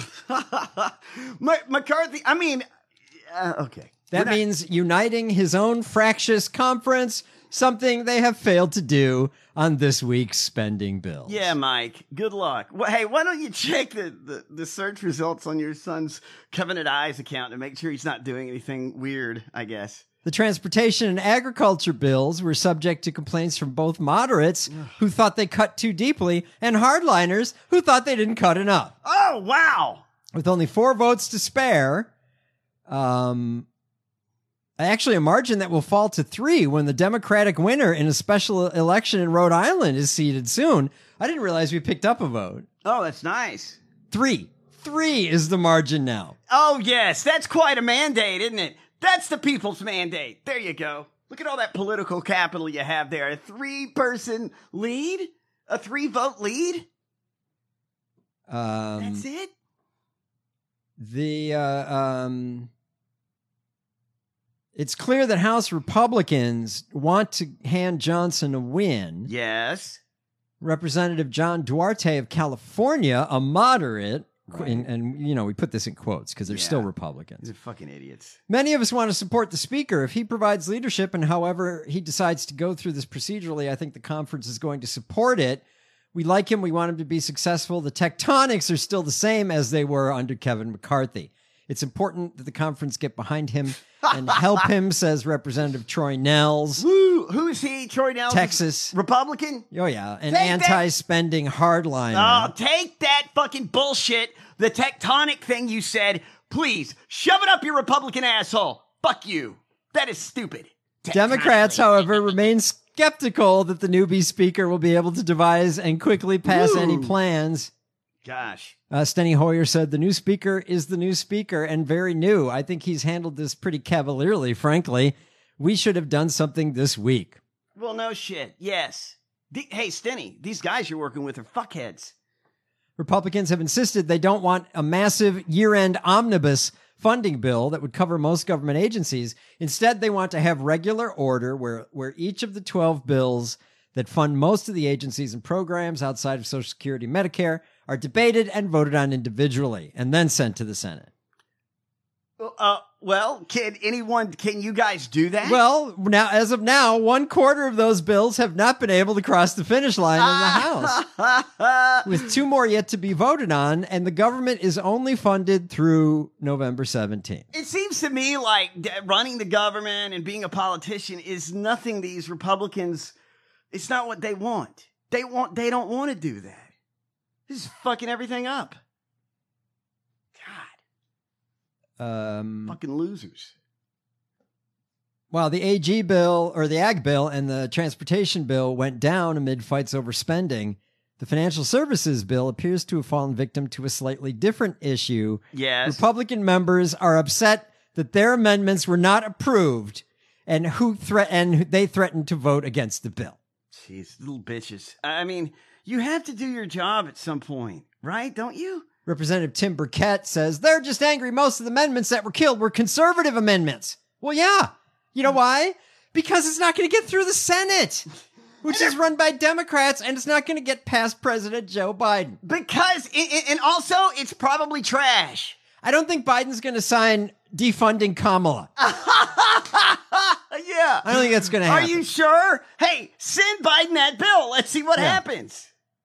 Ma- McCarthy, I mean, uh, okay. That We're not- means uniting his own fractious conference, something they have failed to do on this week's spending bill. Yeah, Mike. Good luck. Well, hey, why don't you check the, the, the search results on your son's Covenant Eyes account to make sure he's not doing anything weird, I guess. The transportation and agriculture bills were subject to complaints from both moderates who thought they cut too deeply and hardliners who thought they didn't cut enough. Oh, wow. With only four votes to spare, um, actually a margin that will fall to three when the Democratic winner in a special election in Rhode Island is seated soon. I didn't realize we picked up a vote. Oh, that's nice. Three. Three is the margin now. Oh, yes. That's quite a mandate, isn't it? That's the people's mandate. There you go. Look at all that political capital you have there. A three-person lead? A three-vote lead? Um, That's it? The, uh, um, it's clear that House Republicans want to hand Johnson a win. Yes. Representative John Duarte of California, a moderate, Right. and, and, you know, we put this in quotes because they're Yeah. still Republicans. These are fucking idiots. Many of us want to support the speaker. If he provides leadership and however he decides to go through this procedurally, I think the conference is going to support it. We like him. We want him to be successful. The tectonics are still the same as they were under Kevin McCarthy. It's important that the conference get behind him and help him, says Representative Troy Nehls. Woo! Who's he? Troy Nehls? Texas. Republican? Oh, yeah. An Take that- anti-spending hardliner. Oh, take that fucking bullshit. The tectonic thing you said. Please, shove it up your Republican asshole. Fuck you. That is stupid. Democrats, however, remain skeptical that the newbie speaker will be able to devise and quickly pass Woo. any plans. Gosh. Uh, Steny Hoyer said the new speaker is the new speaker and very new. I think he's handled this pretty cavalierly, frankly. We should have done something this week. Well, no shit. Yes. The, hey, Steny, these guys you're working with are fuckheads. Republicans have insisted they don't want a massive year-end omnibus funding bill that would cover most government agencies. Instead, they want to have regular order where, where each of the twelve bills that fund most of the agencies and programs outside of Social Security and Medicare are debated and voted on individually and then sent to the Senate. Uh, well, can anyone, can you guys do that? Well, now, as of now, one quarter of those bills have not been able to cross the finish line in the House, with two more yet to be voted on, and the government is only funded through November seventeenth. It seems to me like d- running the government and being a politician is nothing these Republicans, it's not what they want. They want, they don't want to do that. This is fucking everything up. Um, Fucking losers. While the A G bill or the Ag bill and the transportation bill went down amid fights over spending, the financial services bill appears to have fallen victim to a slightly different issue. Yes. Republican members are upset that their amendments were not approved and who threat and they threatened to vote against the bill. Jeez, little bitches. I mean, you have to do your job at some point, right? Don't you? Representative Tim Burkett says they're just angry most of the amendments that were killed were conservative amendments. Well, yeah. You know why? Because it's not going to get through the Senate, which is run by Democrats, and it's not going to get past President Joe Biden. Because, it, and also, it's probably trash. I don't think Biden's going to sign defunding Kamala. Yeah. I don't think that's going to happen. Are you sure? Hey, send Biden that bill. Let's see what Yeah. happens.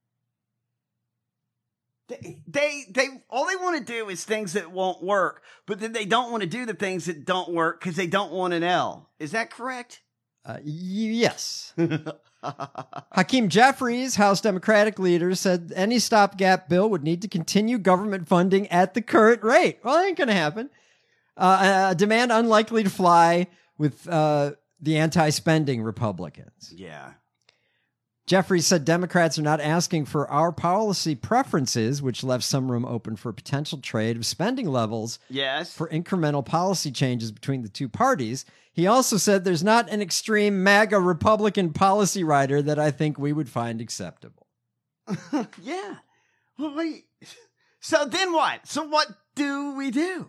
They, they, they, all they want to do is things that won't work, but then they don't want to do the things that don't work because they don't want an L. Is that correct? Uh, yes. Hakeem Jeffries, House Democratic leader, said any stopgap bill would need to continue government funding at the current rate. Well, that ain't going to happen. Uh, a demand unlikely to fly with uh, the anti-spending Republicans. Yeah. Jeffries said Democrats are not asking for our policy preferences, which left some room open for potential trade of spending levels Yes. for incremental policy changes between the two parties. He also said there's not an extreme MAGA Republican policy writer that I think we would find acceptable. Yeah. Well, wait. So then what? So what do we do?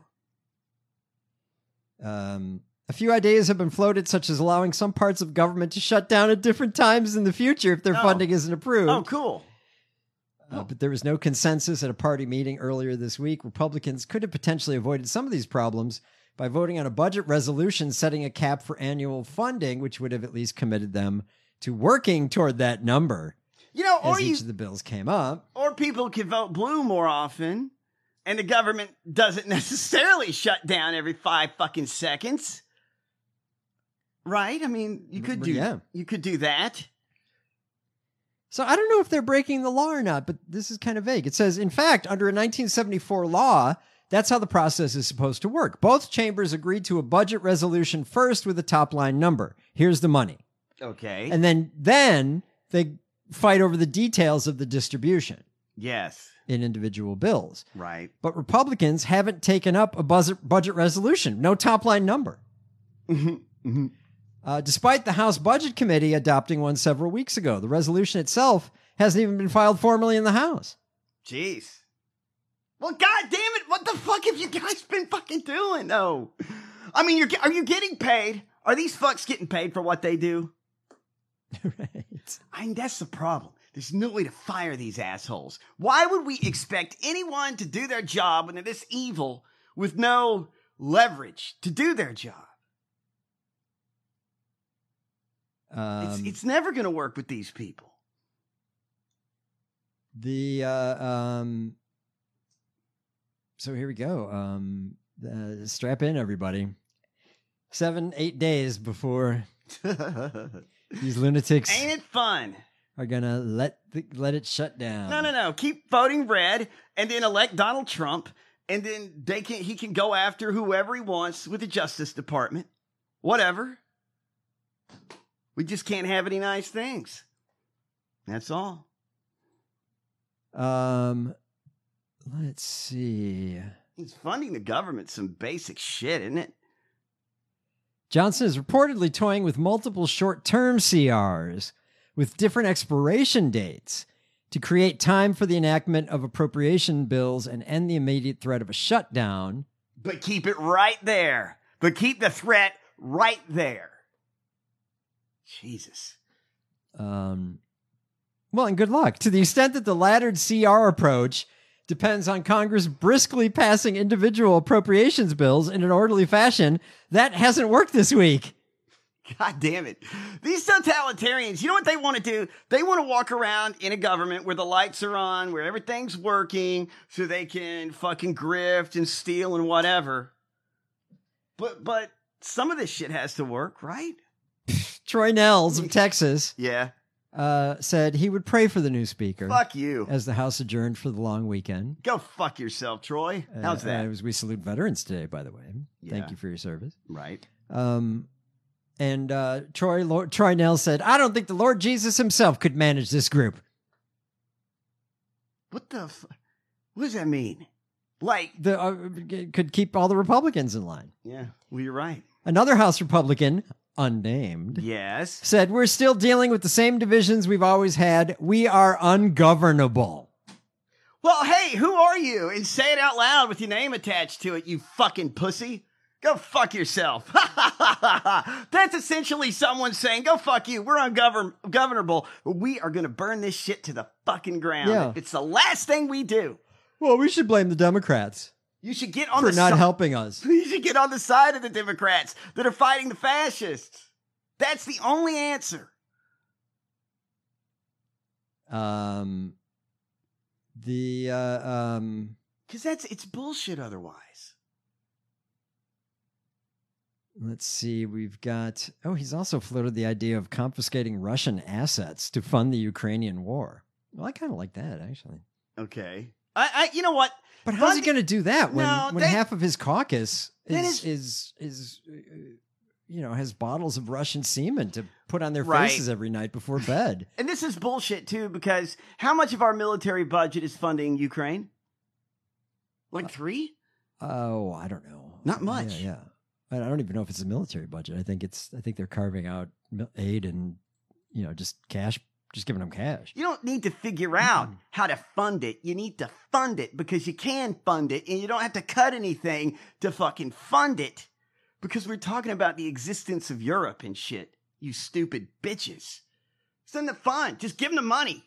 Um, a few ideas have been floated, such as allowing some parts of government to shut down at different times in the future if their Oh. funding isn't approved. Oh, cool. Uh, but there was no consensus at a party meeting earlier this week. Republicans could have potentially avoided some of these problems by voting on a budget resolution setting a cap for annual funding, which would have at least committed them to working toward that number. You know, or as you, each of the bills came up. or people could vote blue more often, and the government doesn't necessarily shut down every five fucking seconds. Right? I mean, you could do Yeah. you could do that. So I don't know if they're breaking the law or not, but this is kind of vague. It says, in fact, under a nineteen seventy-four law, that's how the process is supposed to work. Both chambers agreed to a budget resolution first with a top line number. Here's the money. Okay. And then then they fight over the details of the distribution Yes. in individual bills. Right. But Republicans haven't taken up a budget budget resolution. No top line number. Mm-hmm. Uh, despite the House Budget Committee adopting one several weeks ago, the resolution itself hasn't even been filed formally in the House. Jeez. Well, God damn it! What the fuck have you guys been fucking doing? No, I mean, you're are you getting paid? Are these fucks getting paid for what they do? Right. I mean, that's the problem. There's no way to fire these assholes. Why would we expect anyone to do their job when they're this evil with no leverage to do their job? Um, it's, it's never going to work with these people. The uh, um, so here we go. Um, uh, strap in, everybody. Seven, eight days before these lunatics Ain't it fun? are gonna let the, let it shut down. No, no, no. Keep voting red, and then elect Donald Trump, and then they can he can go after whoever he wants with the Justice Department. Whatever. We just can't have any nice things. That's all. Um, let's see. He's funding the government some basic shit, isn't it? Johnson is reportedly toying with multiple short-term C Rs with different expiration dates to create time for the enactment of appropriation bills and end the immediate threat of a shutdown. But keep it right there. But keep the threat right there. Jesus. Um, well, and good luck. To the extent that the laddered C R approach depends on Congress briskly passing individual appropriations bills in an orderly fashion, that hasn't worked this week. God damn it. These totalitarians, you know what they want to do? They want to walk around in a government where the lights are on, where everything's working, so they can fucking grift and steal and whatever. But, but some of this shit has to work, right? Troy Nehls of Texas Yeah. uh, said he would pray for the new speaker. Fuck you. As the House adjourned for the long weekend. Go fuck yourself, Troy. How's Uh, that? uh, as we salute veterans today, by the way. Yeah. Thank you for your service. Right. Um, and uh, Troy Lord, Troy Nehls said, I don't think the Lord Jesus himself could manage this group. What the f- What does that mean? Like, The uh, could keep all the Republicans in line. yeah, well, you're right. Another House Republican, unnamed, Yes. said, we're still dealing with the same divisions we've always had. We are ungovernable. Well, hey, who are you? And say it out loud with your name attached to it, you fucking pussy. Go fuck yourself. That's essentially someone saying, go fuck you. We're ungovernable. We are going to burn this shit to the fucking ground. Yeah. It's the last thing we do. Well, we should blame the Democrats You should get on for the not si- helping us. You should get on the side of the Democrats that are fighting the fascists. That's the only answer. Um, the, uh, um, Because that's it's bullshit otherwise. let's see, we've got, oh, he's also floated the idea of confiscating Russian assets to fund the Ukrainian war. Well, I kind of like that, actually. Okay. I, I you know what? But how's he Fund- going to do that when, No, when that- half of his caucus That is, is, is, uh, you know, has bottles of Russian semen to put on their Right. faces every night before bed? And this is bullshit too, because how much of our military budget is funding Ukraine? Like three? Oh, I don't know. Not much. Yeah, yeah. I don't even know if it's a military budget. I think it's. I think they're carving out mil- aid and, you know, just cash, just giving them cash. You don't need to figure out how to fund it. You need to fund it because you can fund it, and you don't have to cut anything to fucking fund it. Because we're talking about the existence of Europe and shit. You stupid bitches. It's nothing fun. Just give them the money.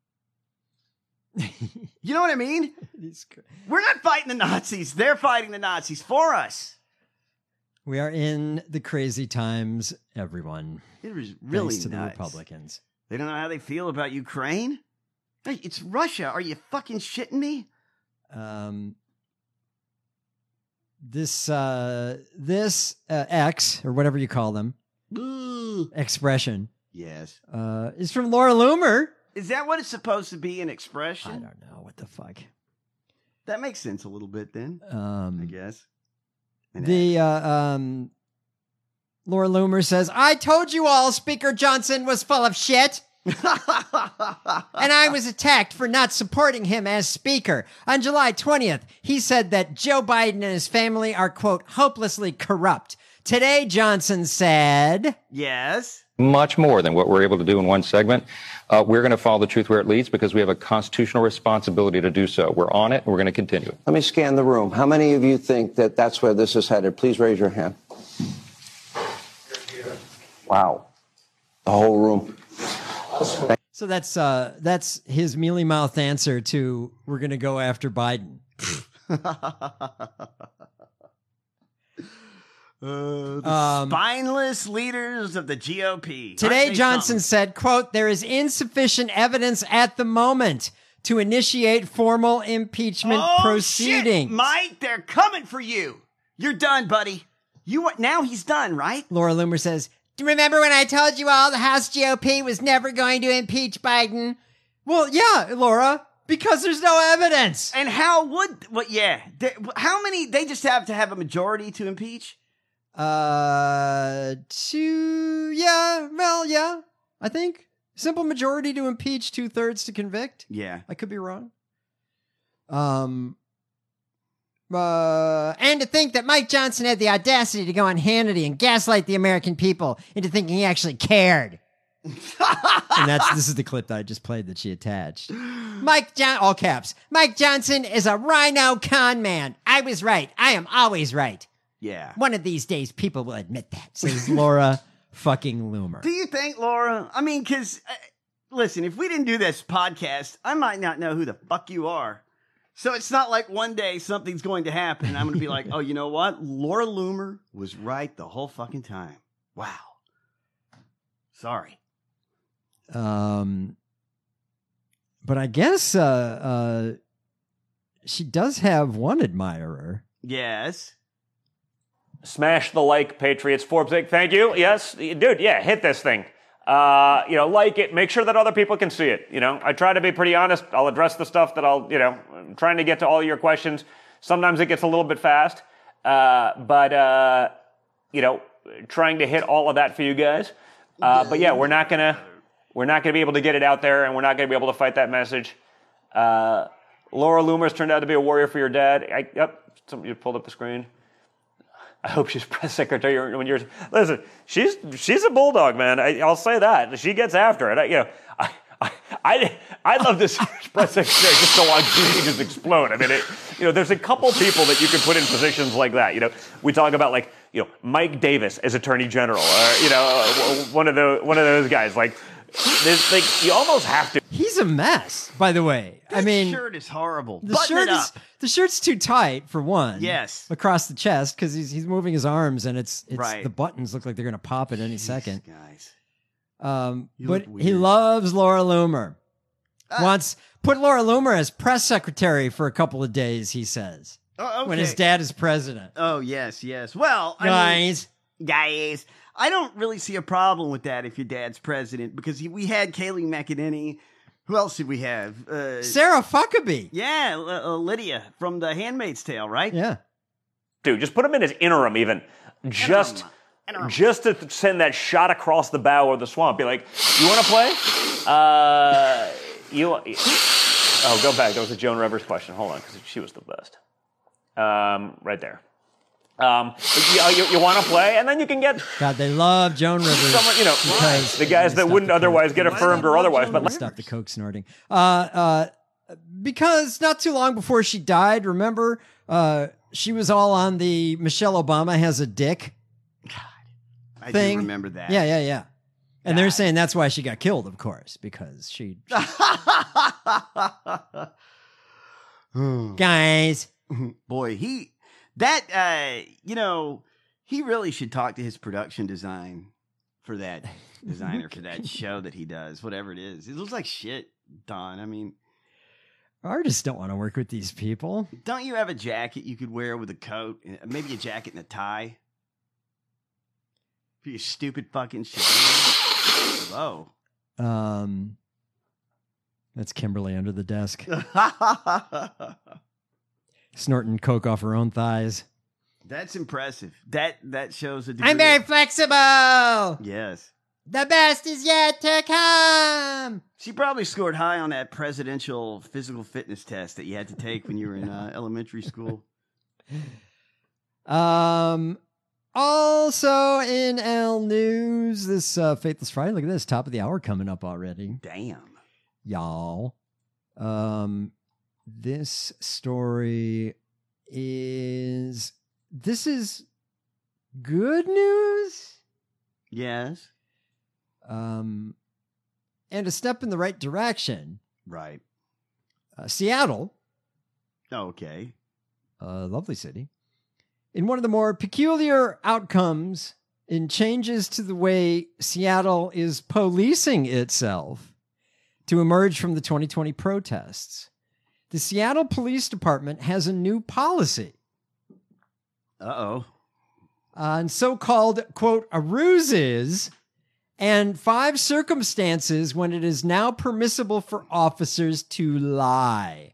You know what I mean? We're not fighting the Nazis. They're fighting the Nazis for us. We are in the crazy times, everyone. It was really Thanks to nuts. the Republicans. They don't know how they feel about Ukraine? Hey, it's Russia. Are you fucking shitting me? Um, this uh, this uh, X or whatever you call them expression. Yes. Uh, is from Laura Loomer. Is that what it's supposed to be, an expression? I don't know. What the fuck? That makes sense a little bit then, Um, I guess. The uh, um, Laura Loomer says, I told you all Speaker Johnson was full of shit. And I was attacked for not supporting him as Speaker. On July twentieth, he said that Joe Biden and his family are, quote, hopelessly corrupt. Today, Johnson said... Yes? Much more than what we're able to do in one segment. Uh, we're going to follow the truth where it leads because we have a constitutional responsibility to do so. We're on it, and we're going to continue it. Let me scan the room. How many of you think that that's where this is headed? Please raise your hand. Wow. The whole room. So that's uh, that's his mealy mouth answer to we're going to go after Biden. Uh, the Um, spineless leaders of the G O P. Today, Aren't they Johnson something? said, quote, there is insufficient evidence at the moment to initiate formal impeachment oh, proceedings. Shit, Mike, they're coming for you. You're done, buddy. You want now he's done, right? Laura Loomer says, do you remember when I told you all the House G O P was never going to impeach Biden? Well, yeah, Laura, because there's no evidence. And how would, well, yeah. They- How many, they just have to have a majority to impeach? Uh, two, yeah, well, yeah, I think. Simple majority to impeach, two thirds to convict. Yeah. I could be wrong. Um, uh, and to think that Mike Johnson had the audacity to go on Hannity and gaslight the American people into thinking he actually cared. And that's this is the clip that I just played that she attached. Mike John, all caps. Mike Johnson is a rhino con man. I was right. I am always right. Yeah. One of these days, people will admit that. Says Laura fucking Loomer. Do you think, Laura? I mean, because, uh, listen, if we didn't do this podcast, I might not know who the fuck you are. So it's not like one day something's going to happen and I'm going to be like, oh, you know what? Laura Loomer was right the whole fucking time. Wow. Sorry. Um, but I guess uh, uh, she does have one admirer. Yes. Smash the like, Patriots. Forbes, thank you. Yes, dude, yeah, hit this thing. Uh, you know, like it. Make sure that other people can see it. You know, I try to be pretty honest. I'll address the stuff that I'll, you know, I'm trying to get to all your questions. Sometimes it gets a little bit fast. Uh, but, uh, you know, trying to hit all of that for you guys. Uh, but yeah, we're not going to, we're not going to be able to get it out there and we're not going to be able to fight that message. Uh, Laura Loomer's turned out to be a warrior for your dad. I, yep. Somebody pulled up the screen. I hope she's press secretary when you're. Listen, she's she's a bulldog, man. I, I'll say that she gets after it. I, you know, I I I I'd love this press secretary just to watch T V just explode. I mean, it, you know, there's a couple people that you can put in positions like that. You know, we talk about like you know Mike Davis as Attorney General, or you know one of the one of those guys. Like, there's like you almost have to. He's a mess, by the way. That I mean, shirt is horrible. the Button shirt it is up. the shirt's too tight for one. Yes. across the chest because he's he's moving his arms and it's it's Right. the buttons look like they're gonna pop at any second. Guys. Um, You but look he weird. loves Laura Loomer. Ah. Wants put Laura Loomer as press secretary for a couple of days. He says Oh, okay. when his dad is president. Oh, yes, yes. Well, I Guys. mean, guys, I don't really see a problem with that if your dad's president because he, we had Kayleigh McEnany. Who else did we have? Uh, Sarah Fuckabee. yeah, uh, uh, Lydia from The Handmaid's Tale, right? Yeah. Dude, just put him in as interim, even just Interim. just to send that shot across the bow of the swamp. Be like, you want to play? Uh, you? Oh, go back. That was a Joan Rivers question. Hold on, because she was the best. Um, right there. Um, you, you, you want to play, and then you can get God, they love Joan Rivers. someone, you know, because the guys that Stop wouldn't the otherwise coke. get affirmed or otherwise. But Stop the coke snorting. Uh, uh, because not too long before she died, remember, uh, she was all on the Michelle Obama has a dick I thing. do remember that. Yeah, yeah, yeah. And they're saying that's why she got killed, of course, because she. Guys. Boy, he that uh you know, he really should talk to his production design for that designer for that show that he does, whatever it is. It looks like shit, Don. I mean, Artists don't want to work with these people. don't you have a jacket you could wear with a coat, and maybe a jacket and a tie? If You stupid fucking shit. Whoa. Um, that's Kimberly under the desk. Snorting coke off her own thighs. That's impressive. That that shows a degree I'm very of- flexible. Yes. The best is yet to come. She probably scored high on that presidential physical fitness test that you had to take when you were in uh, elementary school. Um, also in L News, this uh, Faithless Friday. Look at this, top of the hour coming up already. Damn. Y'all. Um, this story is, this is good news. Yes. Um, and a step in the right direction. Right. Uh, Seattle. Okay. A lovely city. In one of the more peculiar outcomes in changes to the way Seattle is policing itself to emerge from the twenty twenty protests, the Seattle Police Department has a new policy. Uh-oh. On so-called, quote, ruses and five circumstances when it is now permissible for officers to lie.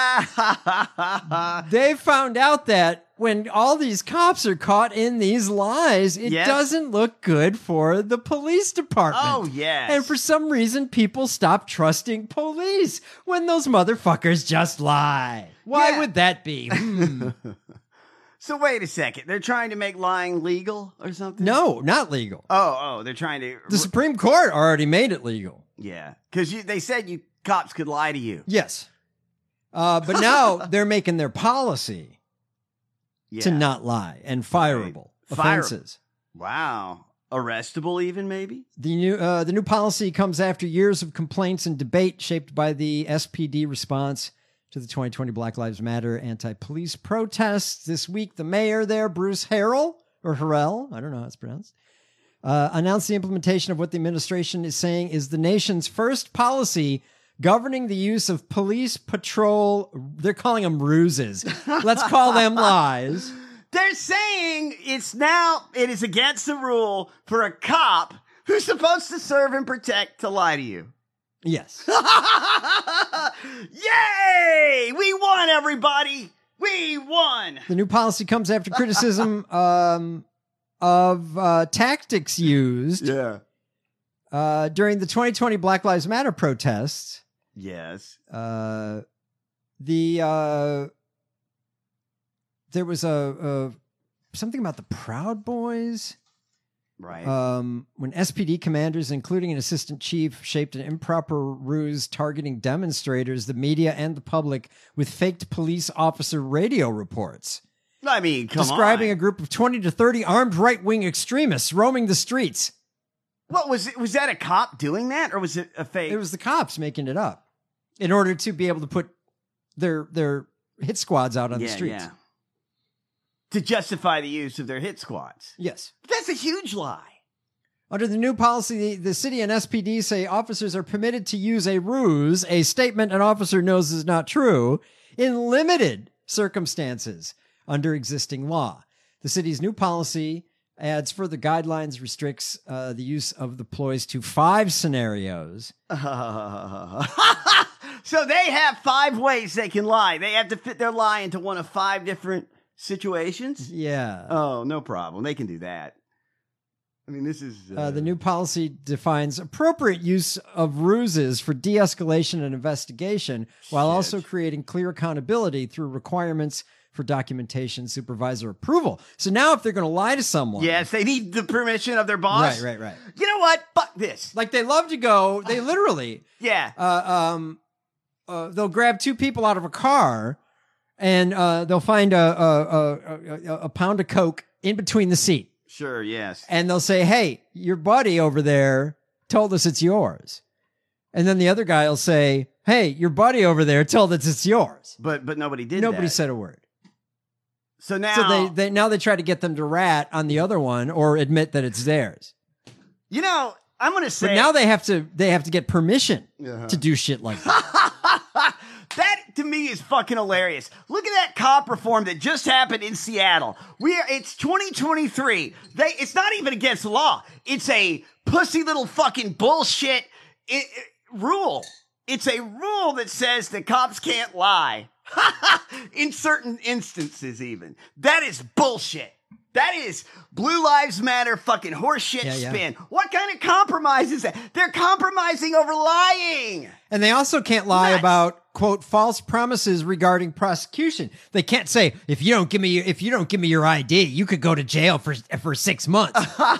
They found out that when all these cops are caught in these lies, it Yes. doesn't look good for the police department. Oh, yes. And for some reason, people stop trusting police when those motherfuckers just lie. Why Yeah. would that be? Hmm. So wait a second. They're trying to make lying legal or something? No, not legal. Oh, oh, they're trying to... The Supreme Court already made it legal. Yeah. Because they said you cops could lie to you. Yes. Uh, but now they're making their policy Yeah. to not lie and fireable Fire- offenses. Wow. Arrestable even, maybe? The new uh, the new policy comes after years of complaints and debate shaped by the S P D response to the twenty twenty Black Lives Matter anti-police protests. This week, the mayor there, Bruce Harrell, or Harrell, I don't know how it's pronounced, uh, announced the implementation of what the administration is saying is the nation's first policy governing the use of police patrol. They're calling them ruses. Let's call them lies. They're saying it's now, it is against the rule for a cop who's supposed to serve and protect to lie to you. Yes. Yay! We won, everybody! We won! The new policy comes after criticism um, of uh, tactics used Yeah. uh, during the twenty twenty Black Lives Matter protests. Yes. Uh, the uh, there was a, a something about the Proud Boys. Right. Um, when S P D commanders, including an assistant chief, shaped an improper ruse targeting demonstrators, the media, and the public with faked police officer radio reports. I mean, come describing on. a group of twenty to thirty armed right-wing extremists roaming the streets. What was it? Was that a cop doing that, or was it a fake? It was the cops making it up in order to be able to put their their hit squads out on yeah, the streets. Yeah. To justify the use of their hit squads. Yes. That's a huge lie. Under the new policy, the, the city and S P D say officers are permitted to use a ruse, a statement an officer knows is not true, in limited circumstances under existing law. The city's new policy adds further guidelines, restricts uh, the use of the ploys to five scenarios. Uh, so they have five ways they can lie. They have to fit their lie into one of five different situations? Yeah. Oh, no problem. They can do that. I mean, this is... Uh... Uh, the new policy defines appropriate use of ruses for de-escalation and investigation, while Shit. also creating clear accountability through requirements for documentation, supervisor approval. So now if they're going to lie to someone... Yes, they need the permission of their boss. Right, right, right. You know what? Fuck this. Like, they love to go, they literally... Yeah. Uh, um, uh, they'll grab two people out of a car, and uh, they'll find a, a, a, a, a pound of Coke in between the seat. Sure, yes. And they'll say, hey, your buddy over there told us it's yours. And then the other guy will say, hey, your buddy over there told us it's yours. But but nobody did Nobody that. said a word. So now... So they, they now they try to get them to rat on the other one or admit that it's theirs. You know, I'm going to say... But now they have to they have to get permission Uh-huh. to do shit like that. That to me is fucking hilarious. Look at that cop reform that just happened in Seattle. We are, it's twenty twenty-three. They, it's not even against the law. It's a pussy little fucking bullshit it, it, rule. It's a rule that says that cops can't lie. In certain instances, even. That is bullshit. That is Blue Lives Matter fucking horseshit Yeah, yeah. spin. What kind of compromise is that? They're compromising over lying. And they also can't lie Nuts. about, quote, false promises regarding prosecution. They can't say, if you don't give me your, if you don't give me your I D, you could go to jail for for six months.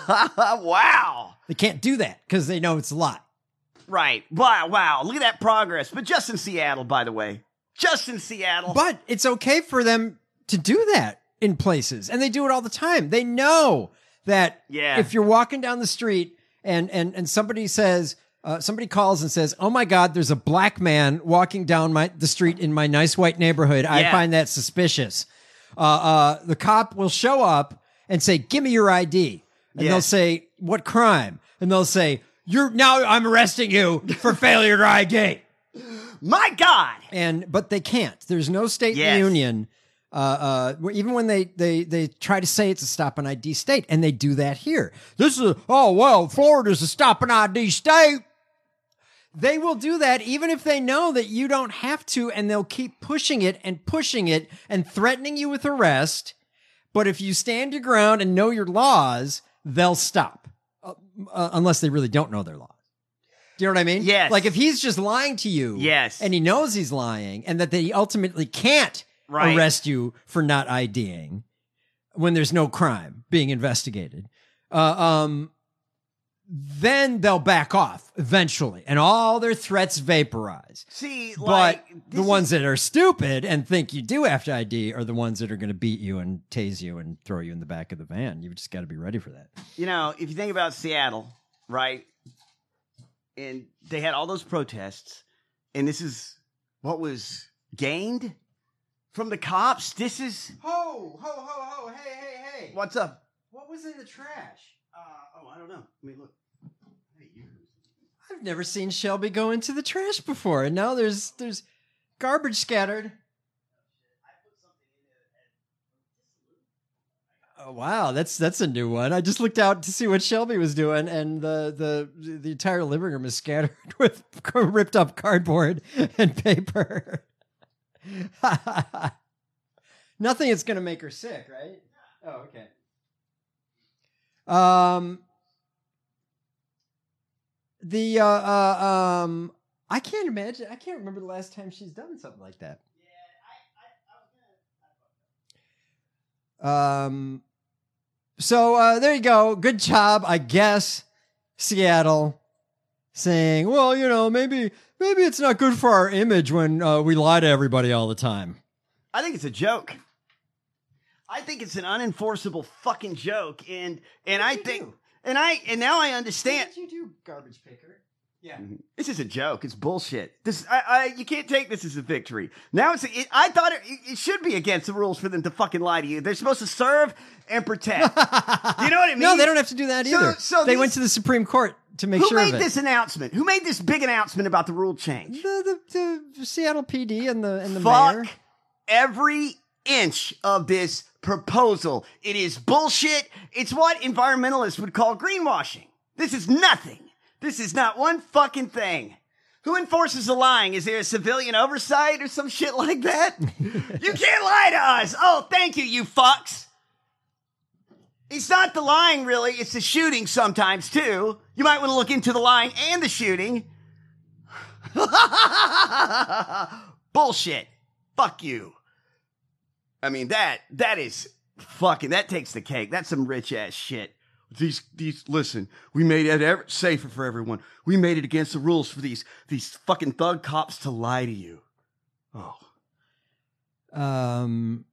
Wow. They can't do that because they know it's a lie. Right. Wow, wow. Look at that progress. But just in Seattle, by the way. Just in Seattle. But it's okay for them to do that in places. And they do it all the time. They know that Yeah. if you're walking down the street and and and somebody says, uh, somebody calls and says, oh my God, there's a black man walking down my the street in my nice white neighborhood. I Yeah. find that suspicious. Uh, uh, the cop will show up and say, give me your I D. And they'll Yes. say, what crime? And they'll say, you're now I'm arresting you for failure to I D. My God. And but they can't. There's no state Yes. in the union. Uh, uh, where- even when they, they they try to say it's a stop and I D state, and they do that here. This is a, oh well, Florida's a stop and I D state. They will do that even if they know that you don't have to, and they'll keep pushing it and pushing it and threatening you with arrest. But if you stand your ground and know your laws, they'll stop, uh, uh, unless they really don't know their laws. Do you know what I mean? Yes. Like if he's just lying to you, Yes. and he knows he's lying, and that they ultimately can't Right. arrest you for not IDing when there's no crime being investigated, uh, um, then they'll back off eventually, and all their threats vaporize. See, But like, the this ones is- that are stupid and think you do have to I D are the ones that are going to beat you and tase you and throw you in the back of the van. You've just got to be ready for that. you know, if you think about Seattle, right? And they had all those protests, and this is what was gained from the cops. This is Ho, ho, ho, ho, hey, hey, hey. what's up. What was in the trash? Uh, oh, I don't know. Let me look. Hey, you. I've never seen Shelby go into the trash before, and now there's there's garbage scattered. Oh, wow, that's that's a new one. I just looked out to see what Shelby was doing, and the the the entire living room is scattered with ripped up cardboard and paper. Nothing is going to make her sick, right? Oh, okay. Um, the uh, uh um, I can't imagine. I can't remember the last time she's done something like that. Um, so uh, there you go. Good job, I guess. Seattle saying, well, you know, maybe maybe it's not good for our image when uh, we lie to everybody all the time. I think it's a joke. I think it's an unenforceable fucking joke, and and I think do? and I and now I understand. What did you do, garbage picker? Yeah. This is a joke. It's bullshit. This, I, I, you can't take this as a victory. Now it's. It, I thought it, it should be against the rules for them to fucking lie to you. They're supposed to serve and protect. Do you know what I mean? No, they don't have to do that So- either. so they these- went to the Supreme Court to make Who sure made of it. this announcement? Who made this big announcement about the rule change? The, the, the Seattle P D and the and the Fuck mayor. every inch of this proposal. It is bullshit. It's what environmentalists would call greenwashing. This is nothing. This is not one fucking thing. Who enforces the lying? Is there a civilian oversight or some shit like that? You can't lie to us. Oh, thank you, you fucks. It's not the lying, really. It's the shooting sometimes, too. You might want to look into the lying and the shooting. Bullshit. Fuck you. I mean, that, that is fucking, that takes the cake. That's some rich ass shit. These, these, listen, we made it ever safer for everyone. We made it against the rules for these, these fucking thug cops to lie to you. Oh. Um,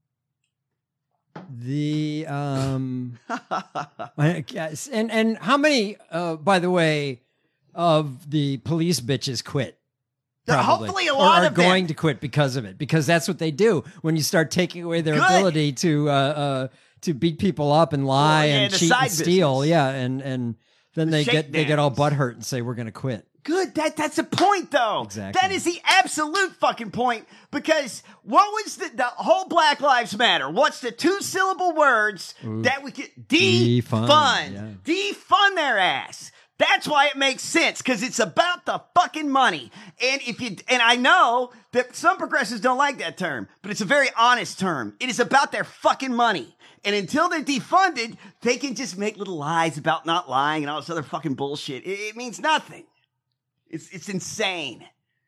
the, um, I guess, and, and how many, uh, by the way, of the police bitches quit? Probably, Hopefully a or lot are of them. going to quit because of it, because that's what they do when you start taking away their Good. ability to, uh, uh, to beat people up and lie Well, yeah, and the cheat side and steal. business. Yeah. And, and then The they get, they get all shakedowns. butthurt and say, we're going to quit. Good. That that's the point, though. Exactly. That is the absolute fucking point. Because what was the the whole Black Lives Matter? What's the two syllable words Ooh. that we could defund? Defund, yeah. Defund their ass. That's why it makes sense, because it's about the fucking money. And if you and I know that some progressives don't like that term, but it's a very honest term. It is about their fucking money. And until they're defunded, they can just make little lies about not lying and all this other fucking bullshit. It, it means nothing. It's it's insane.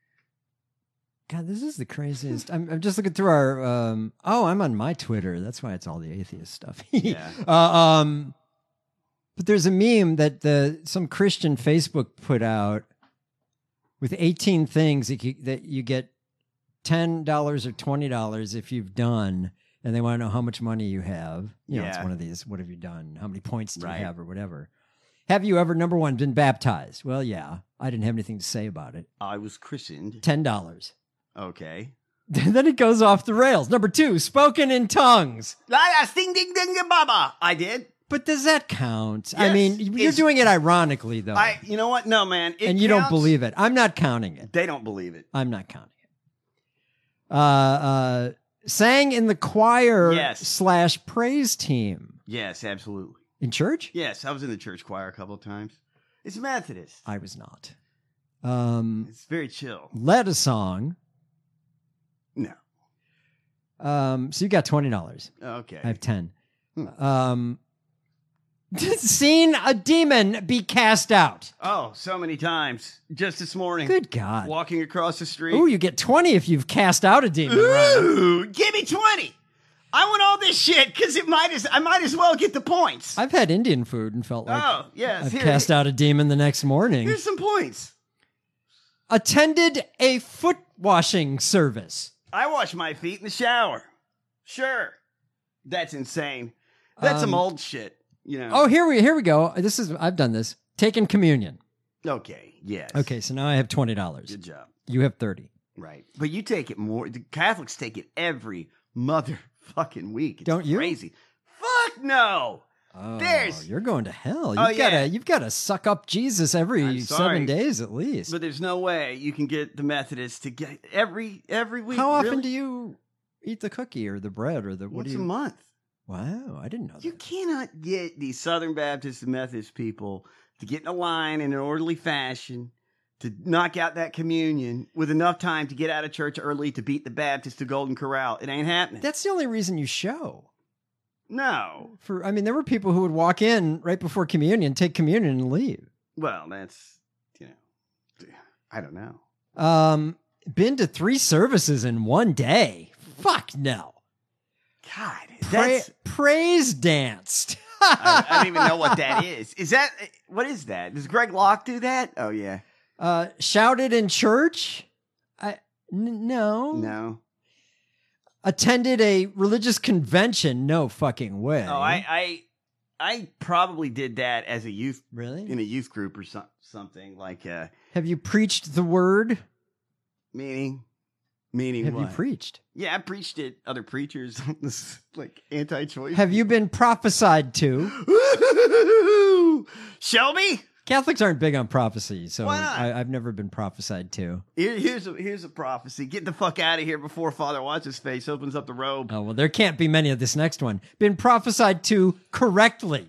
God, this is the craziest. I'm, I'm just looking through our. Um, oh, I'm on my Twitter. That's why it's all the atheist stuff. Yeah. uh, um, but there's a meme that the some Christian Facebook put out with eighteen things that you, that you get ten dollars or twenty dollars if you've done, and they want to know how much money you have. You know, it's Yeah. one of these. What have you done? How many points do Right. you have, or whatever. Have you ever, number one, been baptized? Well, yeah. I didn't have anything to say about it. I was christened. ten dollars. Okay. Then it goes off the rails. Number two, spoken in tongues. Sing ding ding baba. I did. But does that count? I Yes, mean, you're it's- doing it ironically, though. I. You know what? No, man. It and you don't counts. believe it. I'm not counting it. They don't believe it. I'm not counting it. Uh, uh, sang in the choir Yes. slash praise team. Yes, absolutely. In church? Yes, I was in the church choir a couple of times. It's Methodist. I was not. Um, It's very chill. led a song. No. Um, so you got twenty dollars. Okay. I have ten. Hmm. Um, seen a demon be cast out. Oh, so many times. Just this morning. Good God. Walking across the street. Ooh, you get twenty if you've cast out a demon. Ryan. Ooh, give me twenty. I want all this shit because it might as I might as well get the points. I've had Indian food and felt like Oh, yes. I've Here- cast out a demon the next morning. Here's some points. Attended a foot washing service. I wash my feet in the shower. Sure. That's insane. That's some Um, old shit, you know. Oh, here we here we go. This is I've done this. Taken communion. Okay, yes. Okay, so now I have twenty dollars. Good job. You have thirty. Right. But you take it more. The Catholics take it every motherfucking week. It's Don't you? Crazy. Fuck no. Oh, There's- you're going to hell. You've Oh, gotta yeah. you've got to suck up Jesus every I'm seven sorry. days at least. But there's no way you can get the Methodists to get every every week. How often really? do you eat the cookie or the bread or the what Once do you a month. Wow, I didn't know You that. cannot get these Southern Baptist and Methodist people to get in a line in an orderly fashion to knock out that communion with enough time to get out of church early to beat the Baptist to Golden Corral. It ain't happening. That's the only reason you show. No. For I mean, there were people who would walk in right before communion, take communion, and leave. Well, that's, you know, I don't know. Um, been to three services in one day. Fuck no. God, Pra- that's, praise danced. I, I don't even know what that is. Is that, what is that? Does Greg Locke do that? Oh, yeah. Uh, shouted in church. I n- no. No. Attended a religious convention. No fucking way. Oh, I, I, I probably did that as a youth, really in a youth group or some, something like, uh, Have you preached the word? meaning, meaning Have what? you preached? Yeah, I preached it. Other preachers, this like anti-choice. Have you been prophesied to? Shelby? Catholics aren't big on prophecy, so Why not? I, I've never been prophesied to. Here, here's a here's a prophecy. Get the fuck out of here before Father Watch His Face opens up the robe. Oh well, there can't be many of this next one. Been prophesied to correctly.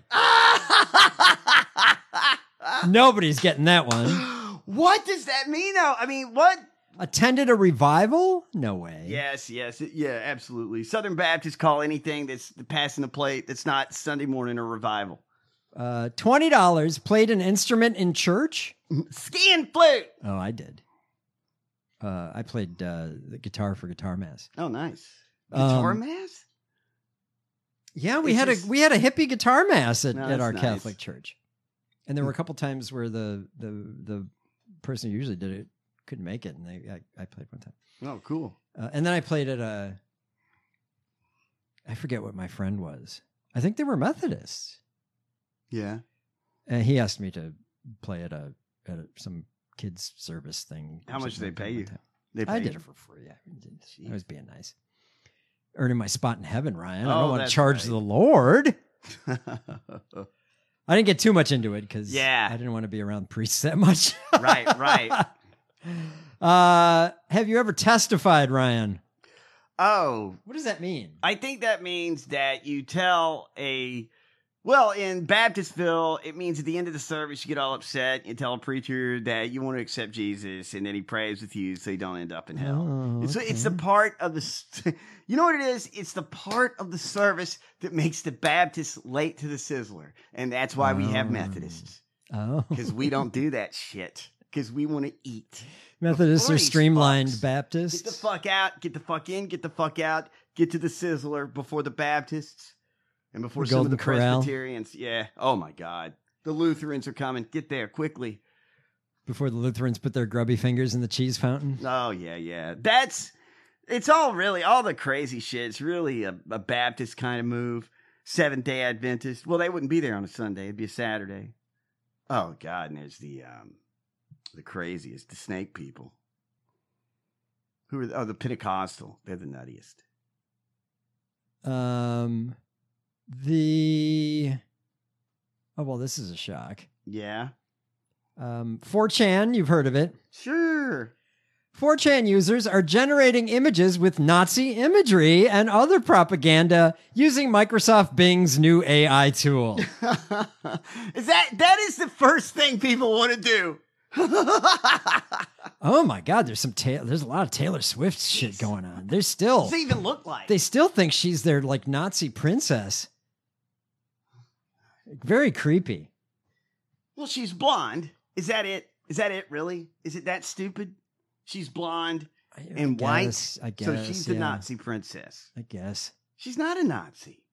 Nobody's getting that one. What does that mean, though? I mean, what? Attended a revival? No way. Yes, yes, yeah, absolutely. Southern Baptists call anything that's passing the plate that's not Sunday morning a revival. Uh, twenty dollars. Played an instrument in church? Skin flute. Oh, I did. Uh, I played uh, the guitar for Guitar Mass. Oh, nice. Guitar Um, mass? Yeah, we It's had just- a we had a hippie guitar mass at, No, at that's our nice. Catholic church, and there were a couple times where the the the person who usually did it couldn't make it, and they I, I played one time. Oh, cool. Uh, and then I played at a. I forget what my friend was. I think they were Methodists. Yeah. And he asked me to play at a at a, some kids service thing. or How much something did they like pay that you? one time. They I pay did you? it for free. I, I was being nice. Earning my spot in heaven, Ryan. I Oh, don't want to that's charge right. the Lord. I didn't get too much into it because Yeah. I didn't want to be around priests that much. Right, right. Uh, have you ever testified, Ryan? Oh. What does that mean? I think that means that you tell a, well, in Baptistville, it means at the end of the service, you get all upset. You tell a preacher that you want to accept Jesus, and then he prays with you so you don't end up in hell. Oh, it's, okay. it's the part of the, you know what it is? It's the part of the service that makes the Baptists late to the Sizzler. And that's why we have Methodists. Oh. Because we don't do that shit. Because we want to eat. Methodists Before are these streamlined fucks. Baptists. Get the fuck out, get the fuck in, get the fuck out, get to the Sizzler before the Baptists and before The some of Golden the Corral. Presbyterians. Yeah. Oh my God. The Lutherans are coming. Get there quickly. Before the Lutherans put their grubby fingers in the cheese fountain. Oh yeah, yeah. That's, it's all really, all the crazy shit. It's really a, a Baptist kind of move. Seventh-day Adventist. Well, they wouldn't be there on a Sunday. It'd be a Saturday. Oh God, and there's the, um, the craziest, the snake people. Who are the, oh, the Pentecostal. They're the nuttiest. Um, the oh well, this is a shock. Yeah. Um, four chan, you've heard of it. Sure. four chan users are generating images with Nazi imagery and other propaganda using Microsoft Bing's new A I tool. Is that that is the first thing people want to do? Oh my God, there's some ta- there's a lot of Taylor Swift shit going on. There's still What does it even look like? they still think she's their like Nazi princess. Very creepy. Well, she's blonde. Is that it? Is that it? Really? Is it that stupid? She's blonde and guess, white. I guess, so she's the yeah. Nazi princess. I guess. She's not a Nazi.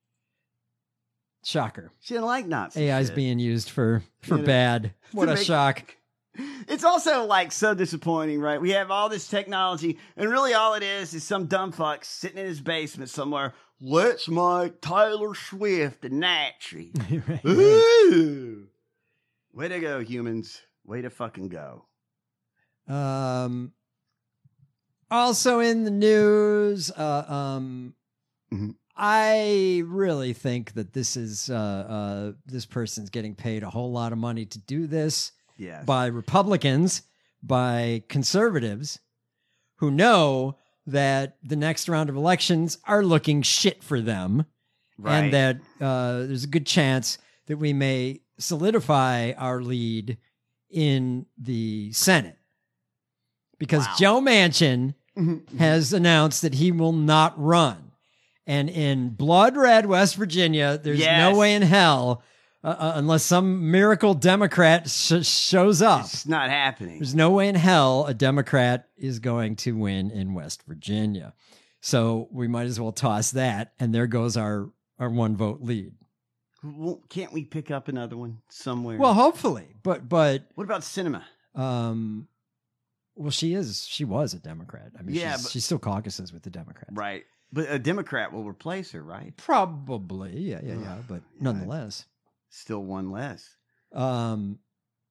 Shocker. She didn't like Nazi. A I's shit. being used for for You know, bad. What to a make- shock. It's also like so disappointing, right? We have all this technology, and really all it is is some dumb fuck sitting in his basement somewhere. Let's make Taylor Swift a Nazi. Right. Ooh. Way to go, humans. Way to fucking go. Um, also in the news, uh, um, Mhm. I really think that this is uh, uh, this person's getting paid a whole lot of money to do this Yes. by Republicans, by conservatives, who know that the next round of elections are looking shit for them, Right. and that uh, there's a good chance that we may solidify our lead in the Senate. Because Wow. Joe Manchin Mhm. has announced that he will not run. And in blood red West Virginia, there's Yes. no way in hell, uh, uh, unless some miracle Democrat sh- shows up, It's not happening. there's no way in hell a Democrat is going to win in West Virginia. So we might as well toss that. And there goes our, our one vote lead. Well, can't we pick up another one somewhere? Well, hopefully, but, but, what about cinema? um, well, she is, she was a Democrat. I mean, Yeah, she's, but- she still caucuses with the Democrats. Right. But a Democrat will replace her, right? Probably. Yeah, yeah, yeah. But nonetheless. Still one less. Um,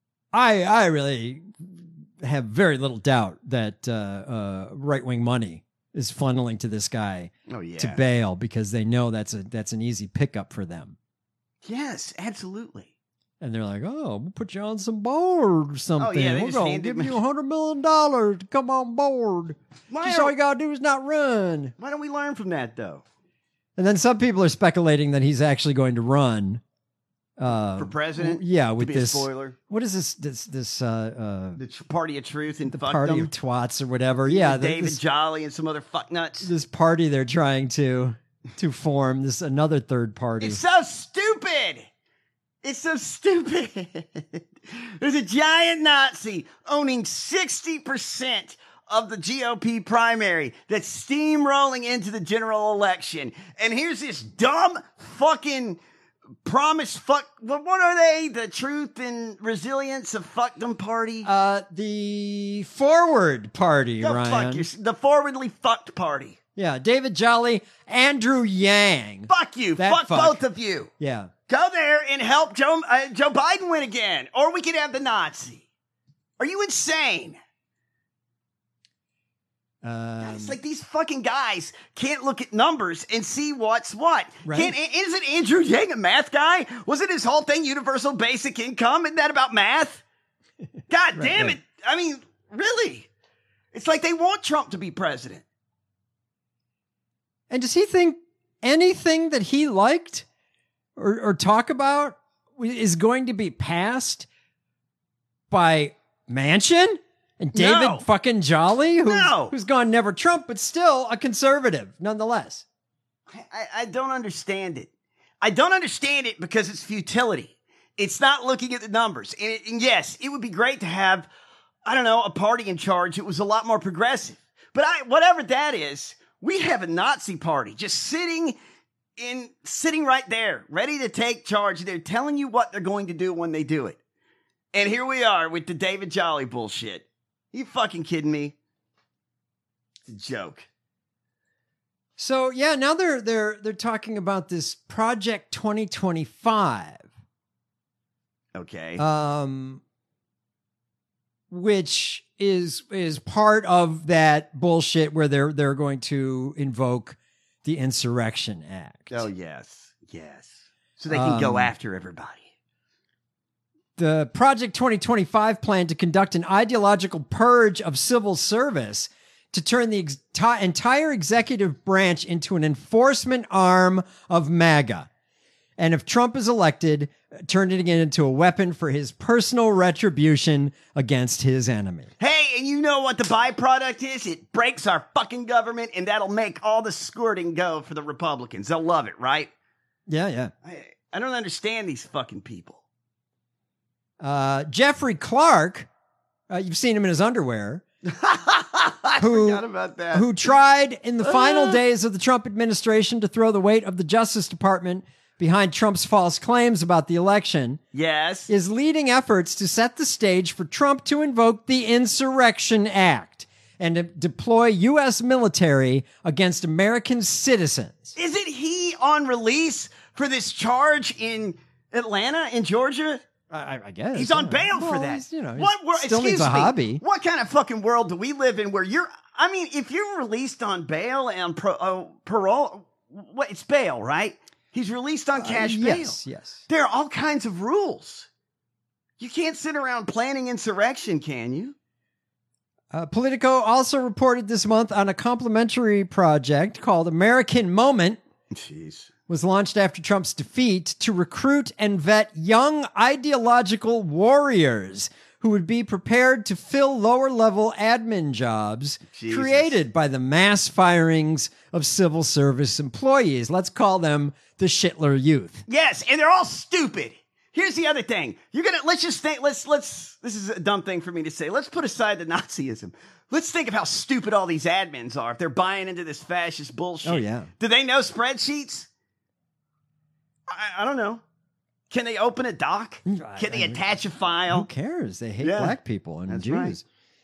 I I really have very little doubt that uh, uh, right wing money is funneling to this guy Oh, yeah. to bail because they know that's a that's an easy pickup for them, Yes, absolutely. and they're like, "Oh, we'll put you on some board or something. Oh, yeah, they We're just gonna hand give him- you a hundred million dollars to come on board. Why Just are- all you gotta do is not run." Why don't we learn from that, though? And then some people are speculating that he's actually going to run uh, For president? Yeah, To with be a this spoiler? What is this? This this uh, uh, The tr- Party of Truth and the fuckdom? party of twats or whatever. Yeah, the- David this, Jolly and some other fucknuts. this party they're trying to to form. This another third party. It's so stupid. It's so stupid. There's a giant Nazi owning sixty percent of the G O P primary that's steamrolling into the general election. And here's this dumb fucking promise fuck. What are they? The Truth and Resilience of Fuckdom Party? Uh, the Forward Party, Go Ryan. fuck your, the Forwardly Fucked Party. Yeah, David Jolly, Andrew Yang. Fuck you. That Fuck, fuck. both of you. Yeah. Go there and help Joe, uh, Joe Biden win again. Or we could have the Nazi. Are you insane? Um, It's like these fucking guys can't look at numbers and see what's what. Right. Can't, isn't Andrew Yang a math guy? Wasn't his whole thing universal basic income? Isn't that about math? God Right, damn right. it. I mean, really? It's like they want Trump to be president. And does he think anything that he liked or, or talk about is going to be passed by Manchin and David No. fucking Jolly, who's, No. who's gone never Trump, but still a conservative nonetheless? I, I don't understand it. I don't understand it because it's futility. It's not looking at the numbers. And, it, and yes, it would be great to have, I don't know, a party in charge that was a lot more progressive. But I, whatever that is, we have a Nazi party just sitting in, sitting right there, ready to take charge. They're telling you what they're going to do when they do it. And here we are with the David Jolly bullshit. You fucking kidding me? It's a joke. So yeah, now they're they're they're talking about this Project twenty twenty-five. Okay. Um, which is is part of that bullshit where they're they're going to invoke the Insurrection Act. Oh yes, yes. So they can Um, go after everybody. The Project twenty twenty-five plan to conduct an ideological purge of civil service to turn the ex- ti- entire executive branch into an enforcement arm of MAGA. And if Trump is elected, turn it again into a weapon for his personal retribution against his enemy. Hey, and you know what the byproduct is? It breaks our fucking government, and that'll make all the squirting go for the Republicans. They'll love it, right? Yeah, yeah. I, I don't understand these fucking people. Uh, Jeffrey Clark, uh, you've seen him in his underwear. I who, forgot about that. Who tried in the final Ah. days of the Trump administration to throw the weight of the Justice Department behind Trump's false claims about the election. Yes. Is leading efforts to set the stage for Trump to invoke the Insurrection Act and to deploy U S military against American citizens. Isn't he on release for this charge in Atlanta, in Georgia? I, I guess. He's on yeah. bail Well, for that. he's, you know, what he world? still Excuse needs a me. hobby. What kind of fucking world do we live in where you're? I mean, if you're released on bail and pro, uh, parole, what? It's bail, right? He's released on cash Uh, bail. yes, yes. There are all kinds of rules. You can't sit around planning insurrection, can you? Uh, Politico also reported this month on a complimentary project called American Moment. Jeez. Was launched after Trump's defeat to recruit and vet young ideological warriors who would be prepared to fill lower level admin jobs Jesus. created by the mass firings of civil service employees. Let's call them the Shitler Youth. Yes, and they're all stupid. Here's the other thing. You're gonna let's just think. Let's let's. This is a dumb thing for me to say. Let's put aside the Nazism. Let's think of how stupid all these admins are if they're buying into this fascist bullshit. Oh, yeah. Do they know spreadsheets? I, I don't know. Can they open a doc? Can they attach a file? Who cares? They hate Yeah, black people and that's Jews.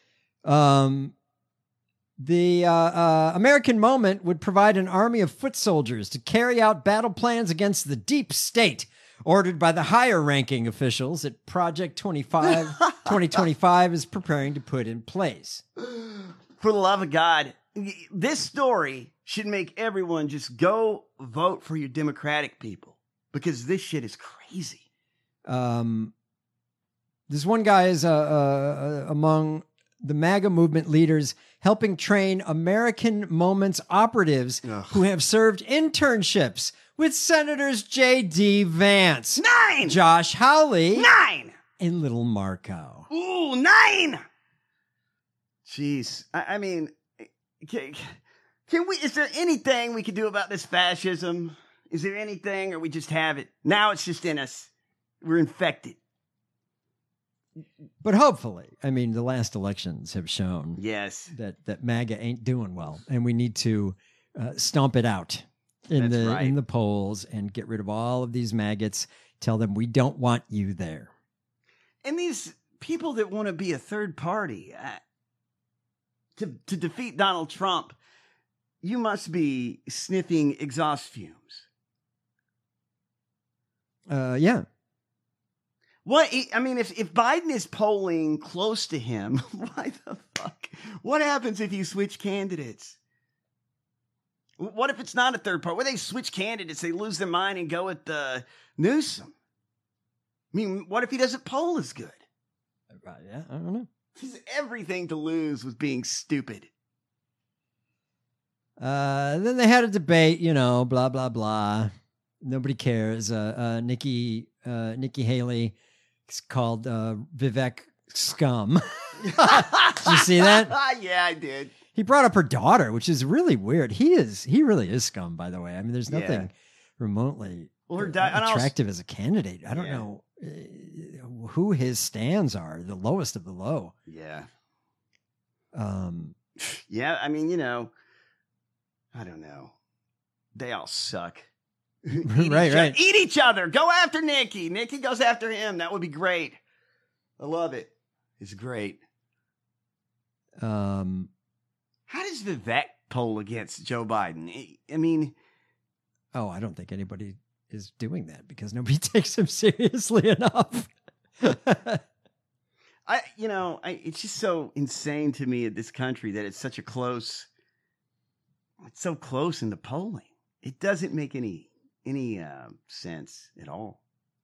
Um, the uh, uh, American Moment would provide an army of foot soldiers to carry out battle plans against the deep state ordered by the higher ranking officials that Project twenty-five, twenty twenty-five is preparing to put in place. For the love of God, this story should make everyone just go vote for your Democratic people because this shit is crazy. Um, this one guy is uh, uh, among the MAGA movement leaders helping train American Moments operatives Ugh. who have served internships with Senators J D. Vance, Nine! Josh Hawley, Nine! and Little Marco. Ooh, nine! Jeez. I, I mean, can, can we, is there anything we can do about this fascism? Is there anything, or we just have it? Now it's just in us. We're infected. But hopefully, I mean, the last elections have shown Yes. that, that MAGA ain't doing well, and we need to uh, stomp it out in That's the right. in the polls and get rid of all of these maggots. Tell them we don't want you there. And these people that want to be a third party uh, to to defeat Donald Trump, you must be sniffing exhaust fumes. Uh, yeah. What I mean, if if Biden is polling close to him, why the fuck? What happens if you switch candidates? What if it's not a third party? What if they switch candidates, they lose their mind and go with uh, Newsom? I mean, what if he doesn't poll as good? Yeah, I don't know. He's everything to lose with being stupid. Uh, then they had a debate, you know, blah blah blah. Nobody cares. Uh, uh, Nikki uh, Nikki Haley is called uh, Vivek scum. Did you see that? Yeah, I did. He brought up her daughter, which is really weird. He is, he really is scum, by the way. I mean, there's nothing Yeah. remotely Well, her di- and also- attractive as a candidate. I don't Yeah. know uh, who his stands are, the lowest of the low. Yeah. Um, Yeah, I mean, you know, I don't know. They all suck. Eat right, each right. o- Eat each other. Go after Nikki. Nikki goes after him. That would be great. I love it. It's great. Um, How does Vivek poll against Joe Biden? I- I mean, oh, I don't think anybody is doing that because nobody takes him seriously enough. I, you know, I, it's just so insane to me in this country that it's such a close, it's so close in the polling. It doesn't make any any uh, sense at all.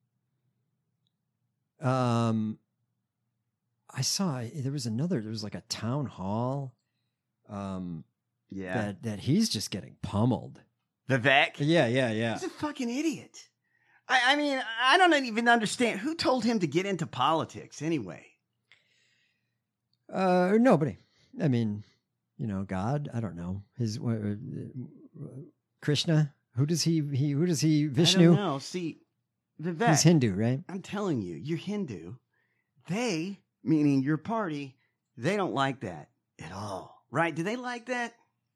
Um, I saw there was another. There was like a town hall. Um, Yeah. that that he's just getting pummeled. Vivek? Yeah, yeah, yeah. He's a fucking idiot. I, I mean, I don't even understand who told him to get into politics anyway. Uh, nobody. I mean, you know, God. I don't know his uh, uh, Krishna. Who does he? He who does he? Vishnu. I don't know. See, Vivek. He's Hindu, right? I'm telling you, you're Hindu. They, meaning your party, they don't like that at all. Right? Do they like that?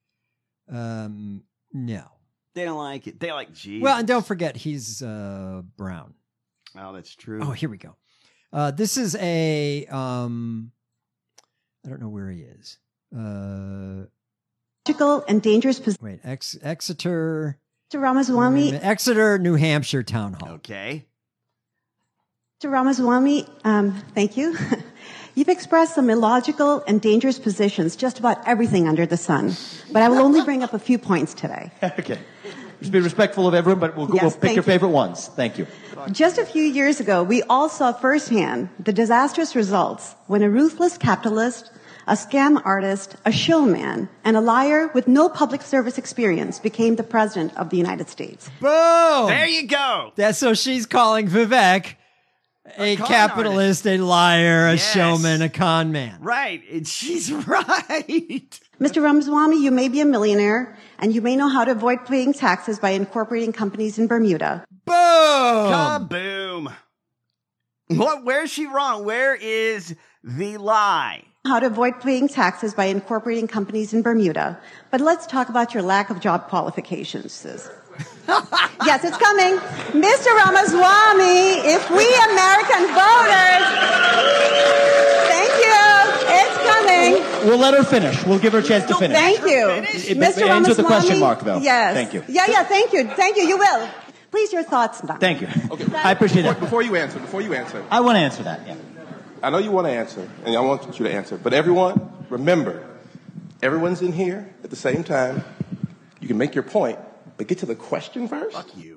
Um, no. They don't like it. They like Jesus. Well, and don't forget he's uh brown. Oh, that's true. Oh, here we go. Uh, this is a um, I don't know where he is. Uh, and dangerous position. wait, Ex- Exeter. Mister Ramaswamy, Exeter, New Hampshire Town Hall. Okay. Mister Ramaswamy, um, thank you. You've expressed some illogical and dangerous positions, just about everything under the sun. But I will only bring up a few points today. Okay. Just be respectful of everyone, but we'll, Yes, we'll pick thank your you. favorite ones. Thank you. Just a few years ago, we all saw firsthand the disastrous results when a ruthless capitalist, a scam artist, a showman, and a liar with no public service experience became the president of the United States. Boom! There you go. That's so she's calling Vivek a, con capitalist, a liar, a Yes. showman, a con man. Right. And she's right. Mister Ramaswamy, you may be a millionaire, and you may know how to avoid paying taxes by incorporating companies in Bermuda. Boom! Kaboom. What? Where's she wrong? Where is the lie? How to avoid paying taxes by incorporating companies in Bermuda. But let's talk about your lack of job qualifications, sis. Yes, it's coming. Mister Ramaswamy, if we American voters, thank you, it's coming. We'll let her finish. We'll give her a chance to finish. Thank you. It, Mister it ends with a Ramaswamy, question mark, though. Yes. Thank you. Yeah, yeah, thank you. Thank you. You will. Please, your thoughts now. Thank you. Okay. I appreciate before, it. Before you answer, before you answer, I want to answer that, yeah. I know you want to answer, and I want you to answer. But everyone, remember, everyone's in here at the same time. You can make your point, but get to the question first. Fuck you.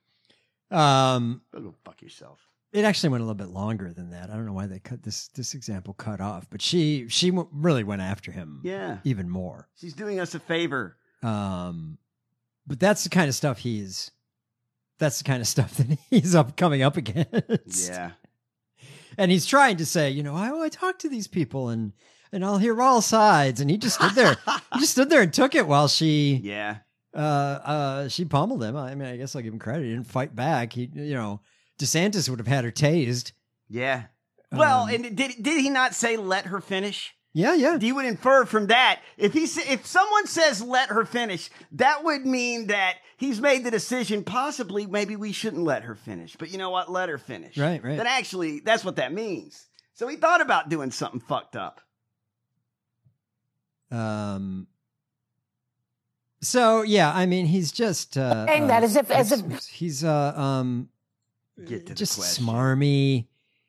Um, Go fuck yourself. It actually went a little bit longer than that. I don't know why they cut this this example cut off, but she she w- really went after him. Yeah. even more. She's doing us a favor. Um, but that's the kind of stuff he's. That's the kind of stuff that he's up coming up against. Yeah. And he's trying to say, you know, I, I talk to these people and and I'll hear all sides. And he just stood there. he just stood there and took it while she. Yeah. Uh, uh, she pummeled him. I mean, I guess I'll give him credit. He didn't fight back. He, you know, DeSantis would have had her tased. Yeah. Well, Um, and did did he not say let her finish? Yeah, yeah. You would infer from that if he sa- if someone says let her finish, that would mean that he's made the decision. Possibly, maybe we shouldn't let her finish. But you know what? Let her finish. Right, right. That actually, that's what that means. So he thought about doing something fucked up. Um. So yeah, I mean, he's just uh, Saying uh, that as if- as he's- he's uh um Get to just the question. smarmy.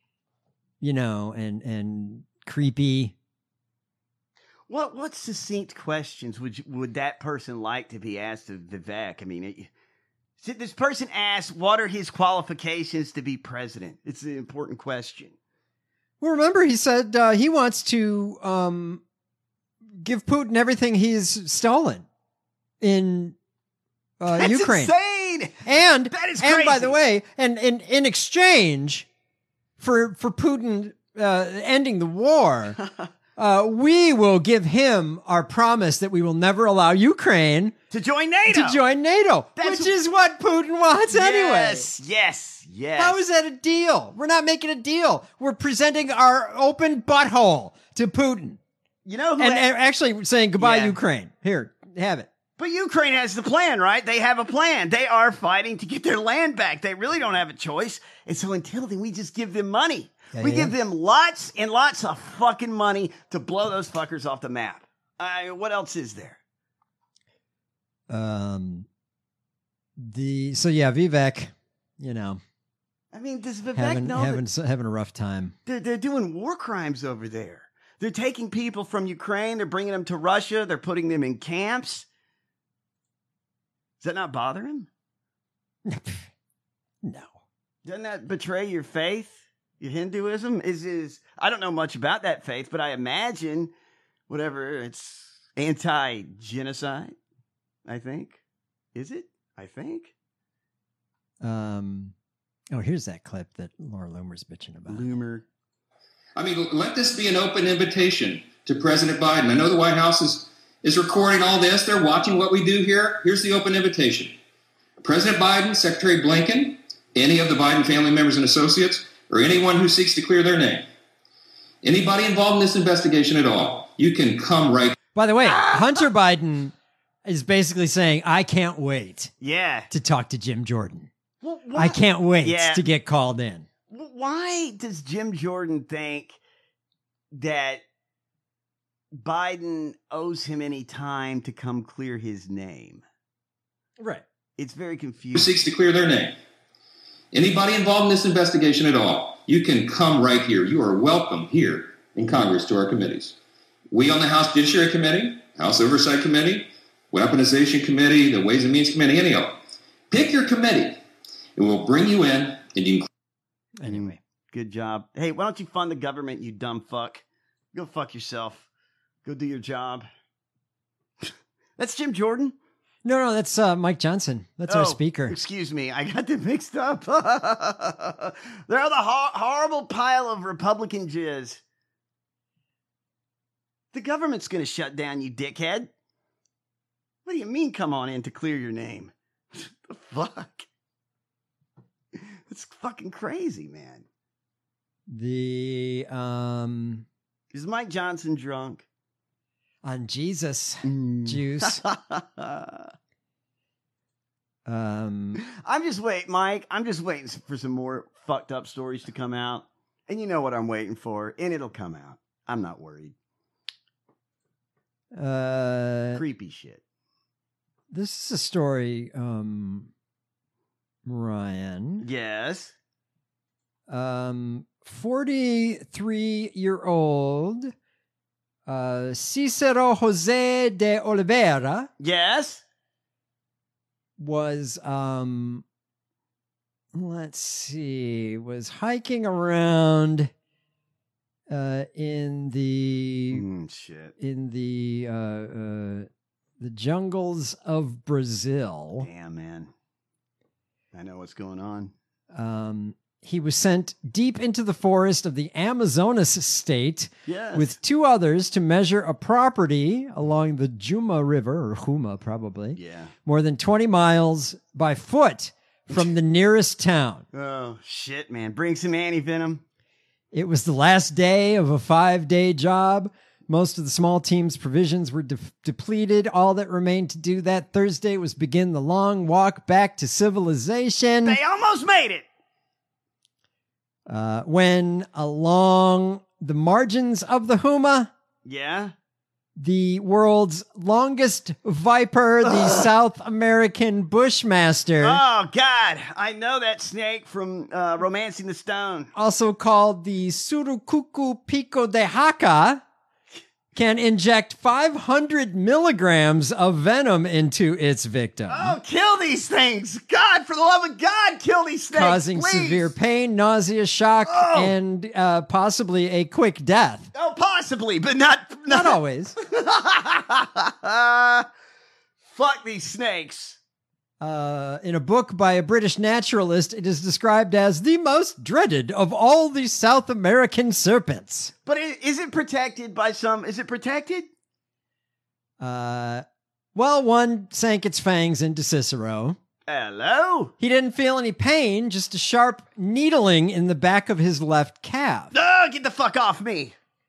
you know, and and creepy. What what succinct questions would you, would that person like to be asked of Vivek? I mean, it, this person asked, "What are his qualifications to be president?" It's an important question. Well, remember, he said uh, he wants to um, give Putin everything he's stolen in uh, That's Ukraine. Insane. And that is and crazy. by the way, and in in exchange for for Putin uh, ending the war. Uh, we will give him our promise that we will never allow Ukraine to join NATO. To join NATO, That's which is what Putin wants anyway. Yes, yes, yes. How is that a deal? We're not making a deal. We're presenting our open butthole to Putin. You know, who and, ha- and actually saying goodbye, Yeah. Ukraine. Here, have it. But Ukraine has the plan, right? They have a plan. They are fighting to get their land back. They really don't have a choice. And so until then, we just give them money. Yeah, we yeah. give them lots and lots of fucking money to blow those fuckers off the map. I, what else is there? Um, the so yeah, Vivek, you know, I mean, does Vivek having know having that having a rough time. they're, they're doing war crimes over there? They're taking people from Ukraine. They're bringing them to Russia. They're putting them in camps. Does that not bother him? No. Doesn't that betray your faith? Your Hinduism is is I don't know much about that faith, but I imagine whatever it's anti-genocide. I think is it? I think. Um, oh, here's that clip that Laura Loomer's bitching about. Loomer. I mean, let this be an open invitation to President Biden. I know the White House is, is recording all this. They're watching what we do here. Here's the open invitation. President Biden, Secretary Blinken, any of the Biden family members and associates, or anyone who seeks to clear their name. Anybody involved in this investigation at all, you can come right. By the way, Hunter Biden is basically saying, I can't wait Yeah. to talk to Jim Jordan. Well, I can't wait Yeah. to get called in. Why does Jim Jordan think that Biden owes him any time to come clear his name? Right. It's very Who confusing. seeks to clear their name. Anybody involved in this investigation at all, you can come right here. You are welcome here in Congress to our committees. We on the House Judiciary Committee, House Oversight Committee, Weaponization Committee, the Ways and Means Committee, any of them. Pick your committee, and we'll bring you in, and you can. Anyway, good job. Hey, why don't you fund the government, you dumb fuck? Go fuck yourself. Go do your job. That's Jim Jordan? No, no, that's uh, Mike Johnson. That's Oh, our speaker. Excuse me, I got them mixed up. They're the ho- horrible pile of Republican jizz. The government's going to shut down, you dickhead. What do you mean, come on in to clear your name? The fuck? It's fucking crazy, man. The um Is Mike Johnson drunk? On Jesus Mm. juice. um I'm just waiting, Mike. I'm just waiting for some more fucked up stories to come out. And you know what I'm waiting for, and it'll come out. I'm not worried. uh Creepy shit. This is a story, um Ryan. Yes. Um forty-three-year-old uh Cicero Jose de Oliveira. Yes. Was um let's see, was hiking around uh in the Mm, shit. in the uh uh the jungles of Brazil. Damn, man. I know what's going on. Um, he was sent deep into the forest of the Amazonas state Yes. with two others to measure a property along the Juma River, or Juma probably, Yeah. more than twenty miles by foot from the nearest town. Oh, shit, man. Bring some anti-venom. It was the last day of a five-day job. Most of the small team's provisions were de- depleted. All that remained to do that Thursday was begin the long walk back to civilization. They almost made it. Uh, when along the margins of the Huma, Yeah. the world's longest viper, the South American bushmaster. Oh, God. I know that snake from uh, Romancing the Stone. Also called the Surucucu pico de jaca, can inject five hundred milligrams of venom into its victim. Oh, kill these things. God, for the love of God, kill these snakes, causing please. severe pain, nausea, shock, Oh. and uh, possibly a quick death. Oh, possibly, but not... Not always. Fuck these snakes. Uh, in a book by a British naturalist, it is described as the most dreaded of all the South American serpents. But i- is it protected by some... Is it protected? Uh, well, one sank its fangs into Cicero. Hello? He didn't feel any pain, just a sharp needling in the back of his left calf. Oh, get the fuck off me.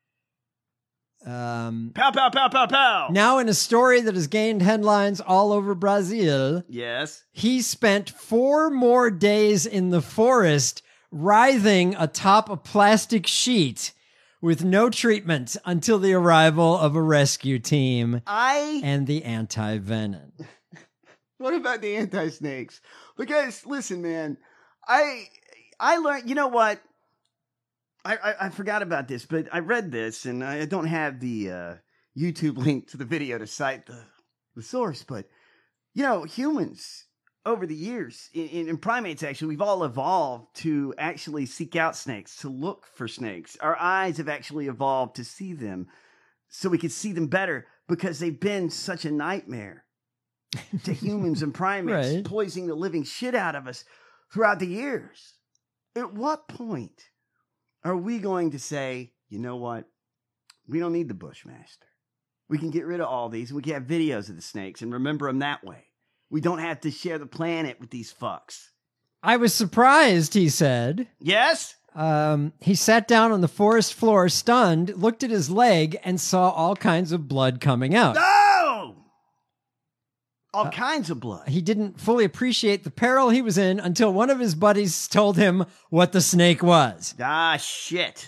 Um, Pow, pow, pow, pow, pow. now, in a story that has gained headlines all over Brazil, Yes. he spent four more days in the forest writhing atop a plastic sheet with no treatment until the arrival of a rescue team I... and the anti-venom. What about the anti-snakes? Because, listen, man, I I learned, you know what? I, I, I forgot about this, but I read this, and I don't have the uh, YouTube link to the video to cite the, the source, but, you know, humans, over the years, in, in primates, actually, we've all evolved to actually seek out snakes, to look for snakes. Our eyes have actually evolved to see them so we could see them better because they've been such a nightmare to humans and primates, Right. poisoning the living shit out of us throughout the years. At what point are we going to say, you know what? We don't need the Bushmaster. We can get rid of all these and we can have videos of the snakes and remember them that way. We don't have to share the planet with these fucks. I was surprised, he said. Yes? Um, he sat down on the forest floor, stunned, looked at his leg, and saw all kinds of blood coming out. No! All kinds of blood. He didn't fully appreciate the peril he was in until one of his buddies told him what the snake was. Ah, shit.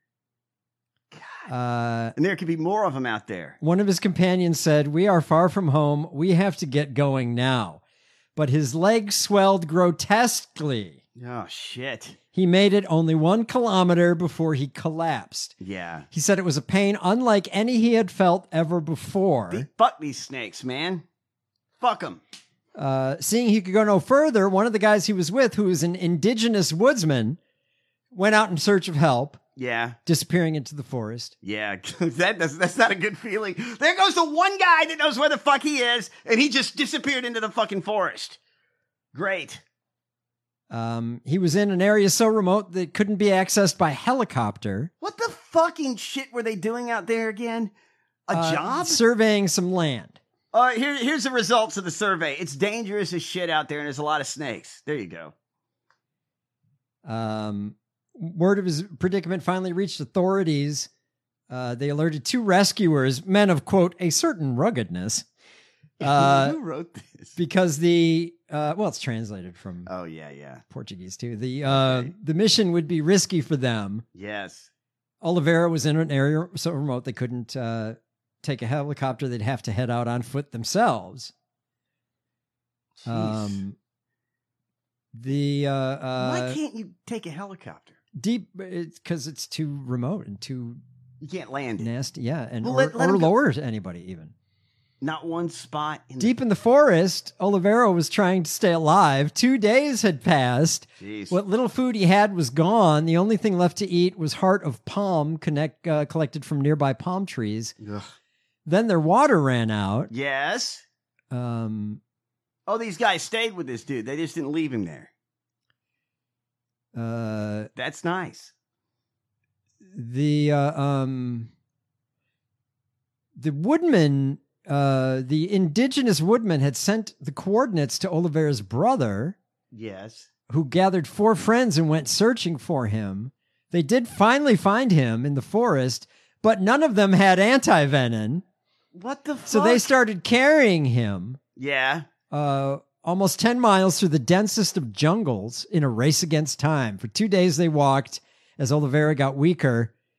Uh, And there could be more of them out there. one of his companions said, "We are far from home. We have to get going now." But his leg swelled grotesquely. Oh, shit. He made it only one kilometer before he collapsed. Yeah. He said it was a pain unlike any he had felt ever before. The- fuck these snakes, man. Fuck them. Uh, seeing he could go no further, one of the guys he was with, who was an indigenous woodsman, went out in search of help, Yeah. disappearing into the forest. Yeah. that does, that's not a good feeling. There goes the one guy that knows where the fuck he is, and he just disappeared into the fucking forest. Great. Um, he was in an area so remote that it couldn't be accessed by helicopter. What the fucking shit were they doing out there again? A Uh, job? Surveying some land. Uh, here, here's the results of the survey. It's dangerous as shit out there, and there's a lot of snakes. There you go. Um, word of his predicament finally reached authorities. Uh, they alerted two rescuers, men of, quote, a certain ruggedness. Uh, Who wrote this? Because the, uh, well, it's translated from Oh, yeah, yeah. Portuguese too. The, uh, the mission would be risky for them. Yes. Oliveira was in an area so remote they couldn't uh, take a helicopter. They'd have to head out on foot themselves. Jeez. Um, the uh, uh, Why can't you take a helicopter? deep because it's, it's too remote and too You can't land it. nasty. Yeah, and Well, or, let- let or him go- lower to anybody even. Not one spot in Deep in the forest, Oliveira was trying to stay alive. Two days had passed. Jeez. What little food he had was gone. The only thing left to eat was heart of palm connect, uh, collected from nearby palm trees. Ugh. Then their water ran out. Yes. Um, Oh, these guys stayed with this dude. They just didn't leave him there. uh, That's nice. the uh, um, the woodman, uh, the indigenous woodman, had sent the coordinates to Oliveira's brother, Yes. who gathered four friends and went searching for him. They did finally find him in the forest, but none of them had anti-venom. What the fuck? So they started carrying him Yeah. uh, almost ten miles through the densest of jungles in a race against time. For two days they walked. As Oliveira got weaker,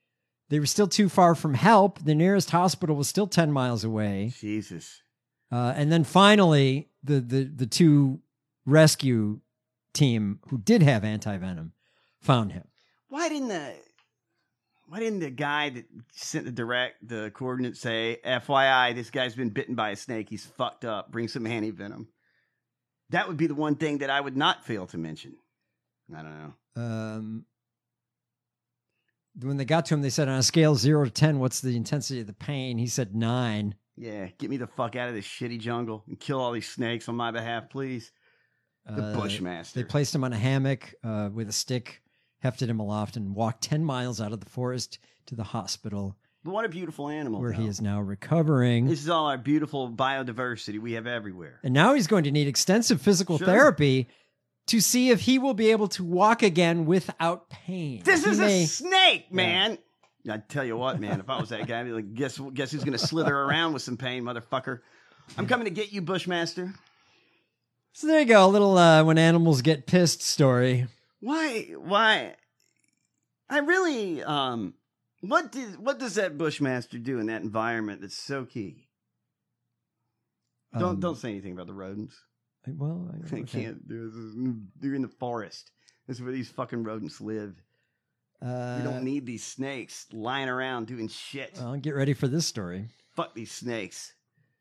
They were still too far from help. The nearest hospital was still ten miles away. Jesus. Uh, and then finally, the, the, the two rescue team who did have anti-venom found him. Why didn't the why didn't the guy that sent the direct the coordinates say, F Y I, this guy's been bitten by a snake, he's fucked up, bring some anti-venom? That would be the one thing that I would not fail to mention. I don't know. Um, when they got to him, they said on a scale of zero to ten, what's the intensity of the pain? He said nine. Yeah, get me the fuck out of this shitty jungle and kill all these snakes on my behalf, please. The Uh, Bushmaster. They placed him on a hammock uh, with a stick, hefted him aloft, and walked ten miles out of the forest to the hospital, But what a beautiful animal. where though. he is now recovering. This is all our beautiful biodiversity we have everywhere. And now he's going to need extensive physical Sure. therapy to see if he will be able to walk again without pain. This He is may- a snake, man. I tell you what, man. If I was that guy, I'd be like, guess guess who's gonna slither around with some pain, motherfucker? I'm coming to get you, Bushmaster. So there you go, a little uh, when animals get pissed story. Why? Why? I really. Um. What did? What does that Bushmaster do in that environment that's so key? Don't Um, don't say anything about the rodents. Well, I, I okay. can't do this. They're in the forest. This is where these fucking rodents live. Uh, we don't need these snakes lying around doing shit. Well, get ready for this story. Fuck these snakes.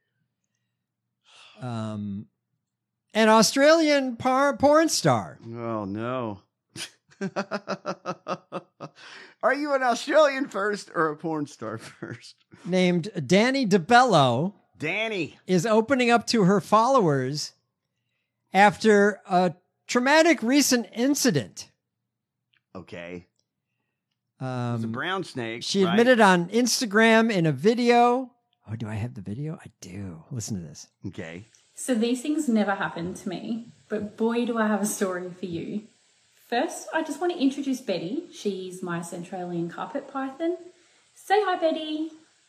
Um, an Australian par- porn star. Oh, no. Are you an Australian first or a porn star first? Named Danny DeBello Danny. is opening up to her followers after a traumatic recent incident. Okay. Um, It's a brown snake. She right? admitted on Instagram in a video. Oh, do I have the video? I do. Listen to this. Okay. So these things never happened to me, but boy, do I have a story for you. First, I just want to introduce Betty. She's my Centralian carpet python. Say hi, Betty.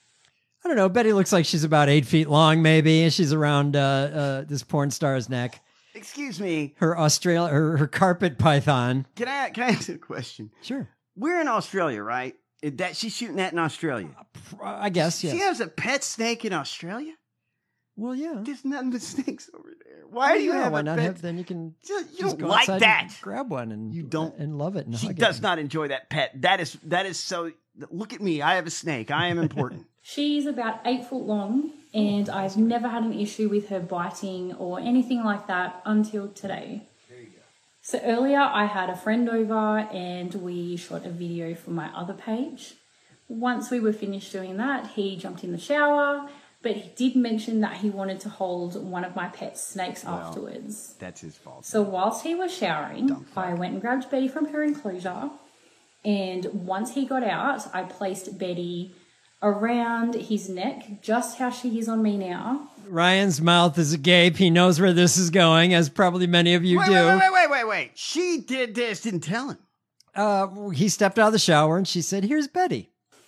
I don't know. Betty looks like she's about eight feet long, maybe. And she's around uh, uh, this porn star's neck. Excuse me. Her Australia, her, her carpet python. Can I can I ask you a question? Sure. We're in Australia, right? Is that she's shooting that in Australia? I guess, yes. She has a pet snake in Australia? Well, yeah. There's nothing but snakes over there. Why do you Yeah, have why a not pet? have? Then you can. You just don't go like outside that. and grab one and You don't- and love it. And She hug does it. not enjoy that pet. That is that is so. Look at me. I have a snake. I am important. She's about eight foot long, and I've never had an issue with her biting or anything like that until today. So earlier I had a friend over and we shot a video for my other page. Once we were finished doing that, he jumped in the shower, but he did mention that he wanted to hold one of my pet snakes Well, afterwards. That's his fault. So whilst he was showering, I went and grabbed Betty from her enclosure, and once he got out, I placed Betty around his neck, just how she is on me now. Ryan's mouth is agape. He knows where this is going, as probably many of you wait, do. wait, wait, wait, wait, wait, wait. She did this. Didn't tell him. Uh, he stepped out of the shower and she said, "Here's Betty."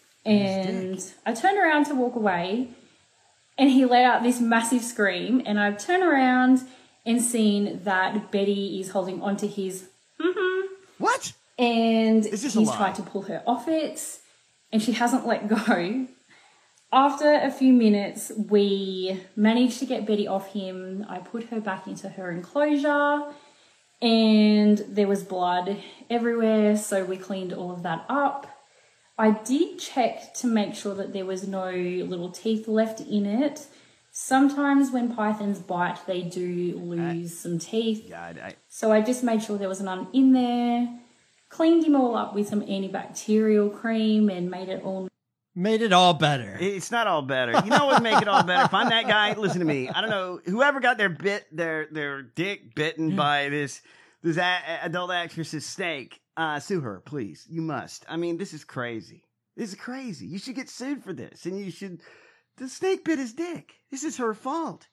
And I turned around to walk away, and he let out this massive scream, and I've turned around and seen that Betty is holding onto his mm-hmm. What? And Is this he's a lie? tried to pull her off it, and she hasn't let go. After a few minutes, we managed to get Betty off him. I put her back into her enclosure, and there was blood everywhere, so we cleaned all of that up. I did check to make sure that there was no little teeth left in it. Sometimes when pythons bite, they do lose some teeth. God, I, So I just made sure there was none in there, cleaned him all up with some antibacterial cream, and made it all... Made it all better. It's not all better. You know what would make it all better? If I'm that guy, listen to me. I don't know whoever got their bit, their their dick bitten by this this a- adult actress's snake. Uh, sue her, please. You must. I mean, this is crazy. This is crazy. You should get sued for this, and you should. The snake bit his dick. This is her fault.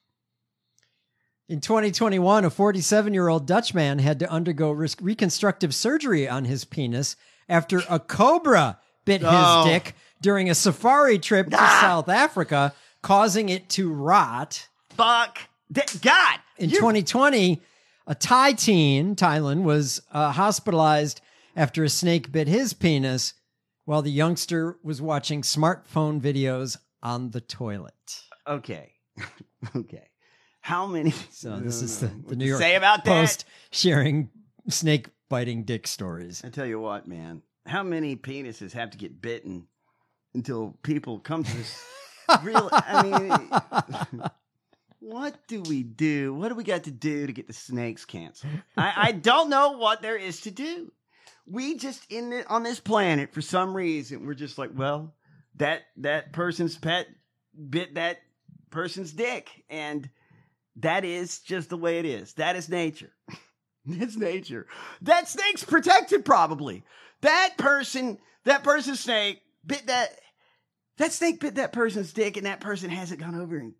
In twenty twenty-one, a forty-seven-year-old Dutch man had to undergo re- reconstructive surgery on his penis after a cobra bit Oh. his dick during a safari trip to South Africa, causing it to rot. Fuck. D- God. In you- twenty twenty, a Thai teen, Thailand, was uh, hospitalized after a snake bit his penis, while the youngster was watching smartphone videos on the toilet. Okay. Okay. How many? So this is the, the New York Say about Post that? sharing snake biting dick stories. I tell you what, man. How many penises have to get bitten until people come to this real? I mean, what do we do? What do we got to do to get the snakes canceled? I, I don't know what there is to do. We just in the, on this planet for some reason we're just like, well, that that person's pet bit that person's dick, and that is just the way it is. That is nature. It's nature. That snake's protected, probably. That person, that person's snake bit that. That snake bit that person's dick, and that person hasn't gone over and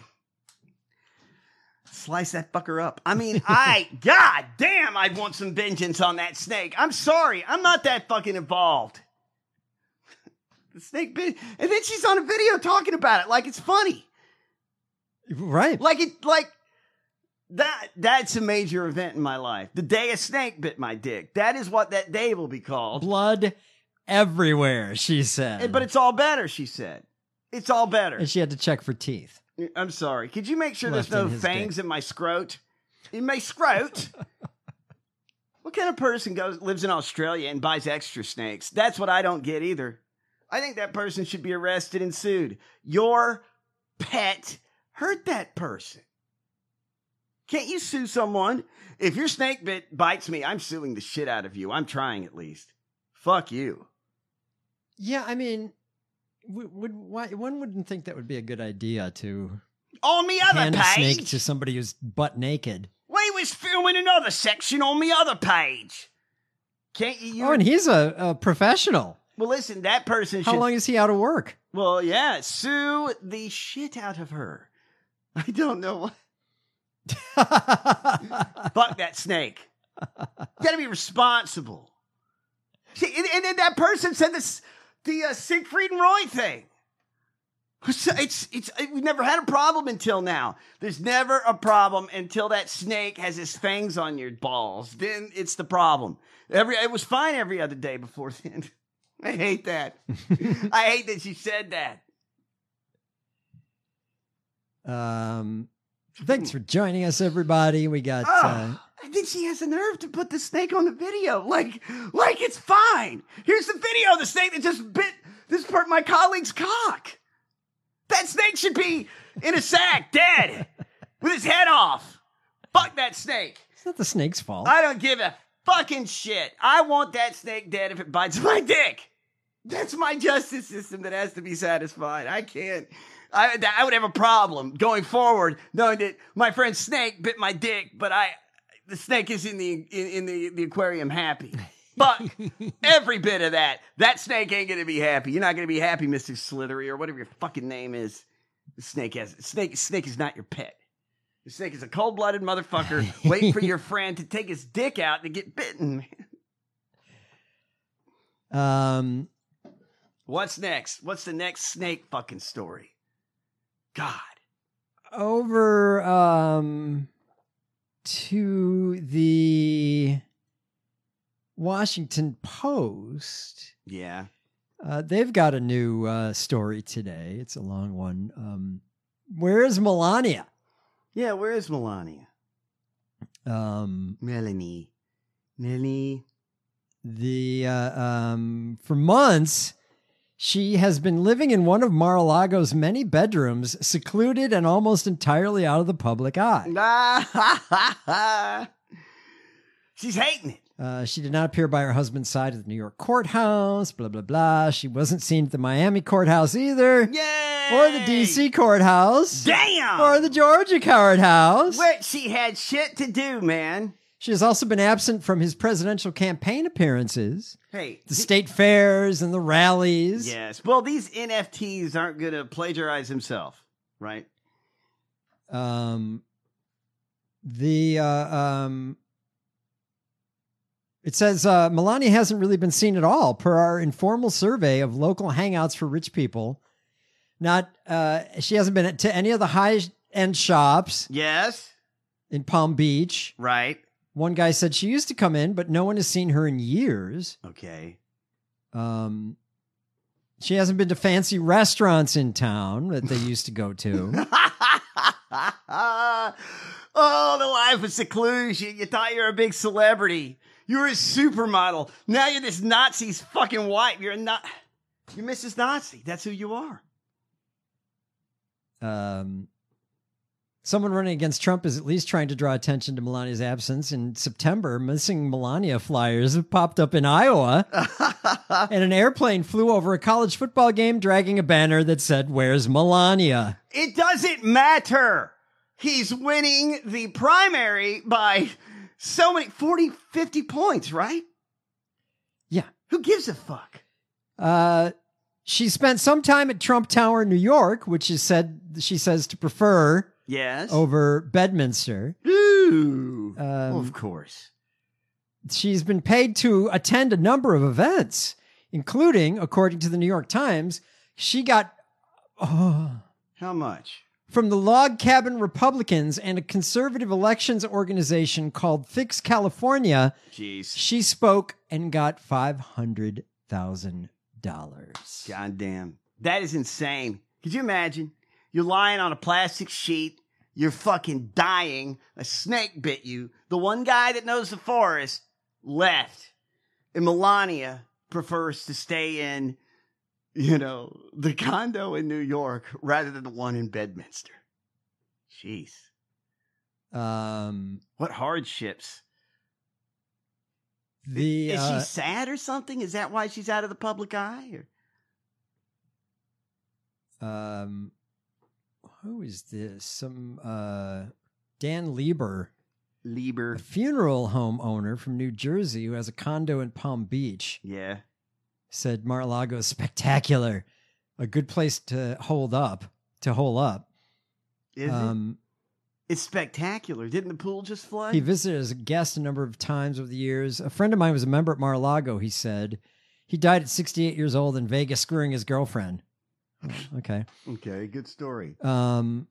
slice that fucker up. I mean, I, god damn, I'd want some vengeance on that snake. I'm sorry. I'm not that fucking involved. The snake bit, and then she's on a video talking about it like it's funny. Right. Like it, like that, that's a major event in my life. The day a snake bit my dick. That is what that day will be called. Blood everywhere, she said. But it's all better, she said. It's all better. And she had to check for teeth. I'm sorry. Could you make sure Left there's in no his fangs in my scrot? In my scrot? What kind of person goes lives in Australia and buys extra snakes? That's what I don't get either. I think that person should be arrested and sued. Your pet hurt that person. Can't you sue someone? If your snake bit bites me, I'm suing the shit out of you. I'm trying at least. Fuck you. Yeah, I mean, would, would why, one wouldn't think that would be a good idea to on the other hand a page snake to somebody who's butt naked. We was filming another section on the other page. Can't you? Oh, and he's a, a professional. Well, listen, that person. How should, long is he out of work? Well, yeah, sue the shit out of her. I don't know what. Fuck that snake. You gotta be responsible. See, and, and then that person said this, the uh, Siegfried and Roy thing. It's, it's, it's, we've never had a problem until now. There's never a problem until that snake has his fangs on your balls. Then it's the problem. Every, it was fine every other day before then. I hate that. I hate that she said that. Um, thanks for joining us, everybody. We got. Oh, Uh, and then she has the nerve to put the snake on the video, like, like it's fine. Here's the video of the snake that just bit this part my colleague's cock. That snake should be in a sack, dead, with his head off. Fuck that snake. It's not the snake's fault. I don't give a fucking shit. I want that snake dead if it bites my dick. That's my justice system that has to be satisfied. I can't. I, I would have a problem going forward knowing that my friend Snake bit my dick, but I, the snake is in the in, in the, the aquarium happy. But every bit of that, that snake ain't gonna be happy. You're not gonna be happy, Mister Slithery, or whatever your fucking name is. The snake has snake. Snake is not your pet. The snake is a cold-blooded motherfucker waiting for your friend to take his dick out to get bitten. um, what's next? What's the next snake fucking story? God. Over um to the Washington Post. Yeah. Uh, they've got a new uh, story today. It's a long one. Um, where is Melania? Yeah, where is Melania? Um, Melanie. Melanie. The uh, um, for months, she has been living in one of Mar-a-Lago's many bedrooms, secluded and almost entirely out of the public eye. She's hating it. Uh, she did not appear by her husband's side at the New York courthouse, blah, blah, blah. She wasn't seen at the Miami courthouse either. Yay! Or the D C courthouse. Damn! Or the Georgia courthouse. Wait, she had shit to do, man. She has also been absent from his presidential campaign appearances. Hey. The state fairs and the rallies. Yes. Well, these N F Ts aren't going to plagiarize himself, right? Um, the, uh, um, it says uh, Melania hasn't really been seen at all, per our informal survey of local hangouts for rich people. Not, uh, she hasn't been to any of the high-end shops. Yes. In Palm Beach. Right. One guy said she used to come in, but no one has seen her in years. Okay. Um, She hasn't been to fancy restaurants in town that they used to go to. Oh, the life of seclusion. You thought you were a big celebrity. You were a supermodel. Now you're this Nazi's fucking wife. You're not. You're Missus Nazi. That's who you are. Um, someone running against Trump is at least trying to draw attention to Melania's absence. In September, missing Melania flyers popped up in Iowa, and an airplane flew over a college football game dragging a banner that said, "Where's Melania?" It doesn't matter. He's winning the primary by so many, forty, fifty points, right? Yeah. Who gives a fuck? Uh, she spent some time at Trump Tower, New York, which is said, she says, to prefer Yes. over Bedminster. Ooh. Um, Well, of course. She's been paid to attend a number of events, including, according to the New York Times, she got oh, How much? from the Log Cabin Republicans and a conservative elections organization called Fix California. Jeez. She spoke and got five hundred thousand dollars. God damn. That is insane. Could you imagine? You're lying on a plastic sheet. You're fucking dying. A snake bit you. The one guy that knows the forest left. And Melania prefers to stay in, you know, the condo in New York rather than the one in Bedminster. Jeez. Um, What hardships. the Is uh, she sad or something? Is that why she's out of the public eye? Or? um, who is this? Some uh, Dan Lieber. Lieber. A funeral home owner from New Jersey who has a condo in Palm Beach. Yeah. Said Mar-a-Lago is spectacular. A good place to hold up, to hole up. Is um, it? It's spectacular. Didn't the pool just flood? He visited as a guest a number of times over the years. A friend of mine was a member at Mar-a-Lago, he said. He died at sixty-eight years old in Vegas screwing his girlfriend. Oh, okay. Okay, good story. Um,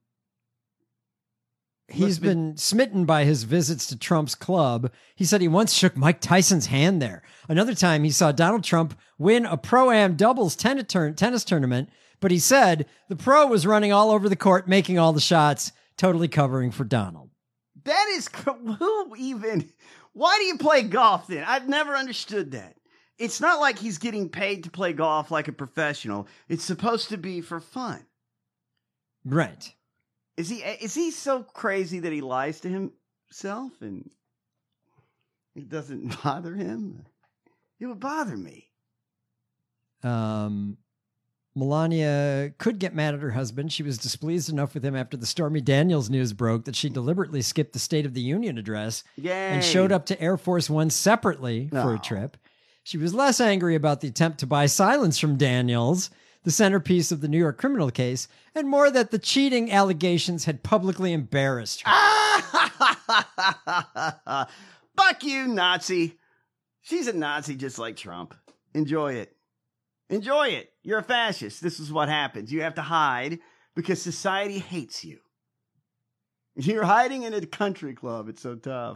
he's Must've been- been smitten by his visits to Trump's club. He said he once shook Mike Tyson's hand there. Another time he saw Donald Trump win a Pro-Am doubles tennis, turn- tennis tournament, but he said the pro was running all over the court, making all the shots, totally covering for Donald. That is, who even, why do you play golf then? I've never understood that. It's not like he's getting paid to play golf like a professional. It's supposed to be for fun. Right. Is he, is he so crazy that he lies to himself and it doesn't bother him? It would bother me. Um, Melania could get mad at her husband. She was displeased enough with him after the Stormy Daniels news broke that she deliberately skipped the State of the Union address Yay. and showed up to Air Force One separately for Oh. a trip. She was less angry about the attempt to buy silence from Daniels, the centerpiece of the New York criminal case, and more that the cheating allegations had publicly embarrassed her. Fuck you, Nazi. She's a Nazi just like Trump. Enjoy it. Enjoy it. You're a fascist. This is what happens. You have to hide because society hates you. You're hiding in a country club. It's so tough.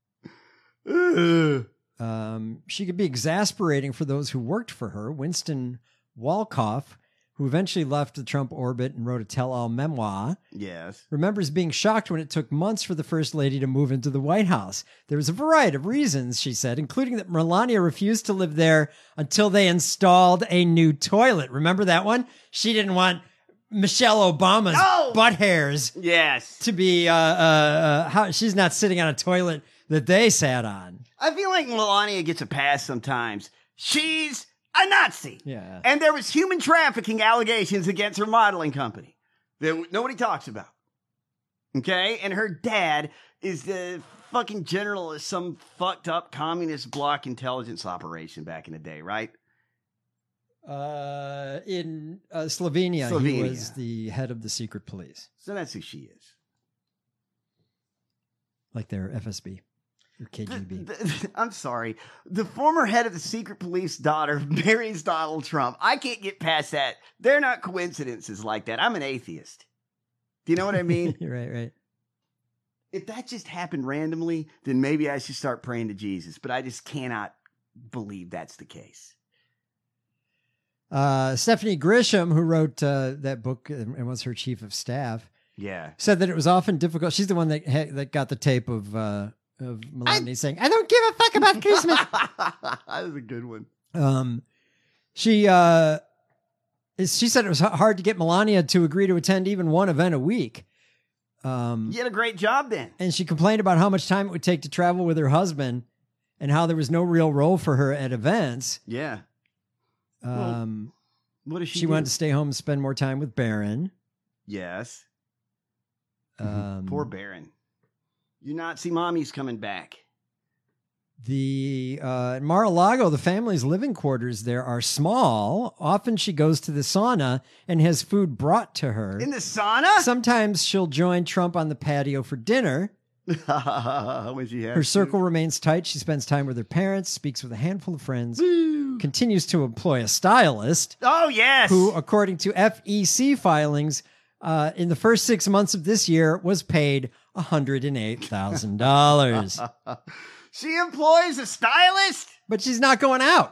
Ugh. Um, she could be exasperating for those who worked for her. Winston Walkoff, who eventually left the Trump orbit and wrote a tell-all memoir, Yes. remembers being shocked when it took months for the First Lady to move into the White House. There was a variety of reasons, she said, including that Melania refused to live there until they installed a new toilet. Remember that one? She didn't want Michelle Obama's No! butt hairs Yes. to be, uh, uh, uh, how, she's not sitting on a toilet that they sat on. I feel like Melania gets a pass sometimes. She's a Nazi. Yeah. And there was human trafficking allegations against her modeling company that nobody talks about. Okay? And her dad is the fucking general of some fucked up communist bloc intelligence operation back in the day, right? Uh, in uh, Slovenia, he Slovenia. was the head of the secret police, So that's who she is. like their F S B or K G B. The- I'm sorry. The former head of the secret police daughter marries Donald Trump. I can't get past that. They're not coincidences like that. I'm an atheist. Do you know what I mean? right, right. If that just happened randomly, then maybe I should start praying to Jesus. But I just cannot believe that's the case. Uh, Stephanie Grisham, who wrote uh, that book and was her chief of staff, Yeah. said that it was often difficult. She's the one that ha- that got the tape of uh, of Melania saying, "I don't give a fuck about Christmas." That was a good one. Um, she uh, is- she said it was h- hard to get Melania to agree to attend even one event a week. Um, You did a great job then. and she complained about how much time it would take to travel with her husband, and how there was no real role for her at events. Yeah. Um, what does she She do? wanted to stay home and spend more time with Barron. Yes. Um, Poor Baron. You Nazi mommy's coming back. The uh, in Mar-a-Lago, the family's living quarters there are small. Often she goes to the sauna and has food brought to her. In the sauna? Sometimes she'll join Trump on the patio for dinner. when she has Her to. circle remains tight. She spends time with her parents, speaks with a handful of friends, continues to employ a stylist. Oh, yes. Who, according to F E C filings, uh, in the first six months of this year was paid one hundred eight thousand dollars. She employs a stylist? But she's not going out.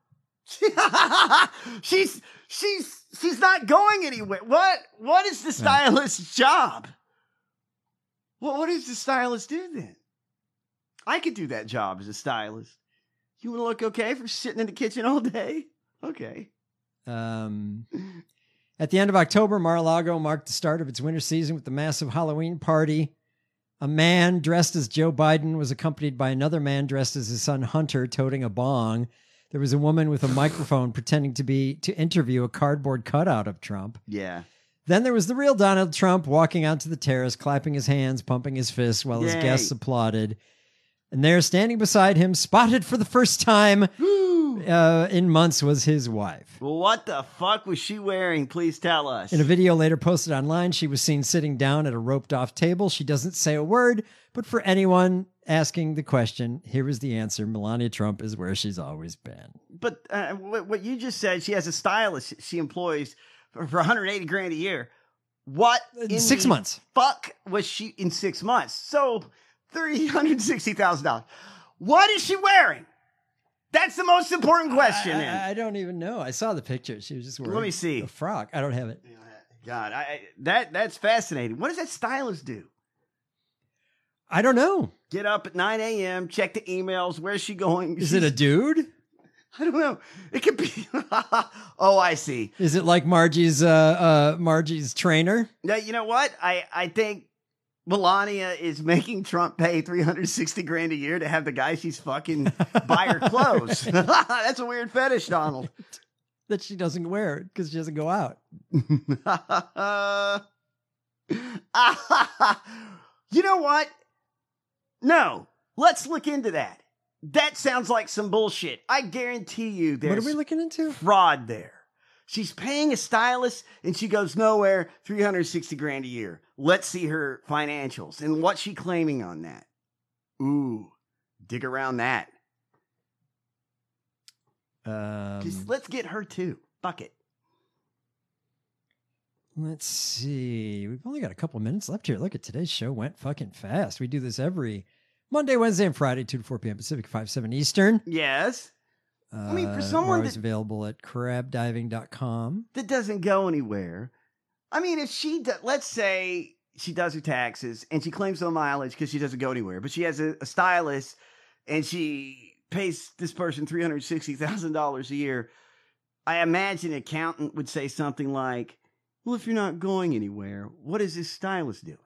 she's she's she's not going anywhere. What what is the stylist's job? What what does the stylist do then? I could do that job as a stylist. You want to look okay for sitting in the kitchen all day? Okay. Um, at the end of October, Mar-a-Lago marked the start of its winter season with the massive Halloween party. A man dressed as Joe Biden was accompanied by another man dressed as his son Hunter, toting a bong. There was a woman with a microphone pretending to be to interview a cardboard cutout of Trump. Yeah. Then there was the real Donald Trump walking out to the terrace, clapping his hands, pumping his fists while his Yay. guests applauded. And there, standing beside him, spotted for the first time uh, in months, was his wife. Well, what the fuck was she wearing? Please tell us. In a video later posted online, she was seen sitting down at a roped-off table. She doesn't say a word, but for anyone asking the question, here is the answer. Melania Trump is where she's always been. But uh, what, what you just said, she has a stylist she employs for, for one hundred eighty grand a year. What in Six the months. Fuck was she in six months? So three hundred sixty thousand dollars. What is she wearing? That's the most important question. then. I, I don't even know. I saw the picture. She was just wearing Let me see. a frock. I don't have it. God, I, I- that that's fascinating. What does that stylist do? I don't know. Get up at nine a.m., check the emails. Where's she going? Is it a dude? I don't know. It could be. Oh, I see. Is it like Margie's uh, uh, Margie's trainer? Now, you know what? I, I think Melania is making Trump pay three hundred sixty grand a year to have the guy she's fucking buy her clothes. That's a weird fetish, Donald. That she doesn't wear because she doesn't go out. You know what? No, let's look into that. That sounds like some bullshit. I guarantee you there's What are we looking into? fraud there. She's paying a stylist and she goes nowhere, three hundred sixty grand a year. Let's see her financials and what's she claiming on that. Ooh, dig around that. Um, Just let's get her too. Fuck it. Let's see. We've only got a couple minutes left here. Look at today's show went fucking fast. We do this every Monday, Wednesday, and Friday, two to four p.m. Pacific, five, seven Eastern. Yes. Uh, I mean, for we're someone always that- available at crab diving dot com. that doesn't go anywhere. I mean, if she, do, let's say she does her taxes and she claims no mileage because she doesn't go anywhere, but she has a, a stylist and she pays this person three hundred sixty thousand dollars a year. I imagine an accountant would say something like, well, if you're not going anywhere, what is this stylist doing?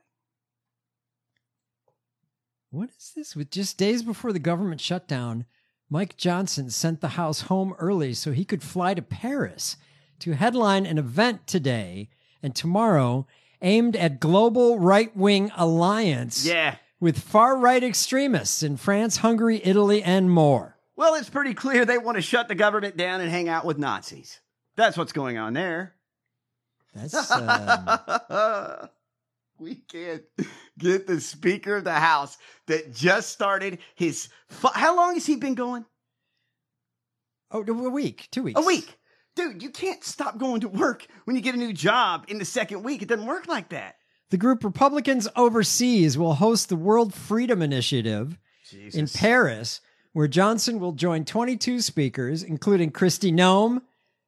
What is this? With just days before the government shutdown, Mike Johnson sent the House home early so he could fly to Paris to headline an event today and tomorrow aimed at global right-wing alliance Yeah. with far-right extremists in France, Hungary, Italy, and more. Well, it's pretty clear they want to shut the government down and hang out with Nazis. That's what's going on there. That's um, We can't get the Speaker of the House that just started his. Fu- How long has he been going? oh, a week, two weeks. A week. Dude, you can't stop going to work when you get a new job in the second week. It doesn't work like that. The group Republicans Overseas will host the World Freedom Initiative in Paris, where Johnson will join twenty-two speakers, including Kristi Noem,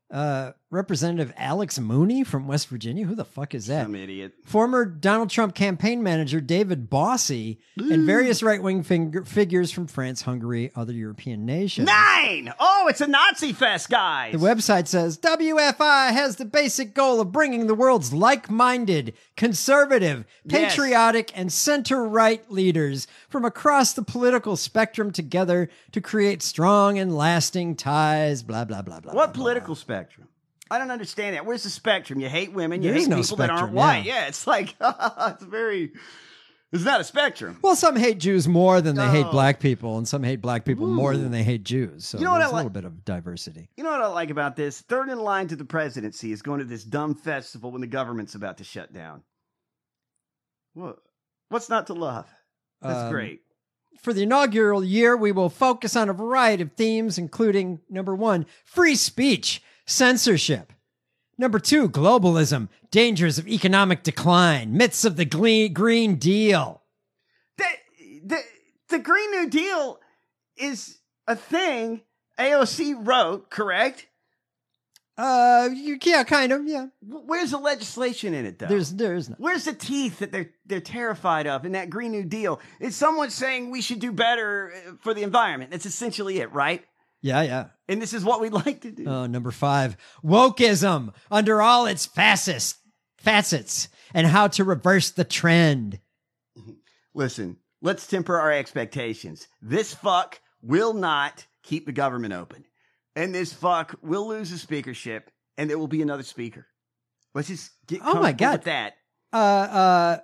Uh, Representative Alex Mooney from West Virginia. Who the fuck is that? Some idiot. Former Donald Trump campaign manager David Bossy and various right-wing fig- figures from France, Hungary, other European nations. Nine! Oh, it's a Nazi fest, guys! The website says W F I has the basic goal of bringing the world's like-minded, conservative, Yes. patriotic, and center-right leaders from across the political spectrum together to create strong and lasting ties, blah, blah, blah, blah. What political spectrum? I don't understand that. Where's the spectrum? You hate women, you There is hate no people that aren't spectrum, white. yeah. Yeah, it's like, it's very, it's not a spectrum. Well, some hate Jews more than they hate Oh. black people, and some hate black people more Ooh. than they hate Jews. So You know what there's I a little like- bit of diversity. You know what I like about this? Third in line to the presidency is going to this dumb festival when the government's about to shut down. What? What's not to love? That's Um, great. For the inaugural year, we will focus on a variety of themes, including number one, free speech, censorship. Number two, globalism, dangers of economic decline, myths of the gle- Green Deal. The, the, the Green New Deal is a thing A O C wrote, correct? Uh, you, yeah, kind of, yeah. Where's the legislation in it, though? There's, there's no. Where's the teeth that they're they're terrified of in that Green New Deal? It's someone saying we should do better for the environment. That's essentially it, right? Yeah, yeah. And this is what we'd like to do. Oh, number five, wokeism under all its facets, facets, and how to reverse the trend. Listen, let's temper our expectations. This fuck will not keep the government open. And this fuck will lose the speakership, and there will be another speaker. Let's just get Oh my comfortable God. with that. Uh, uh,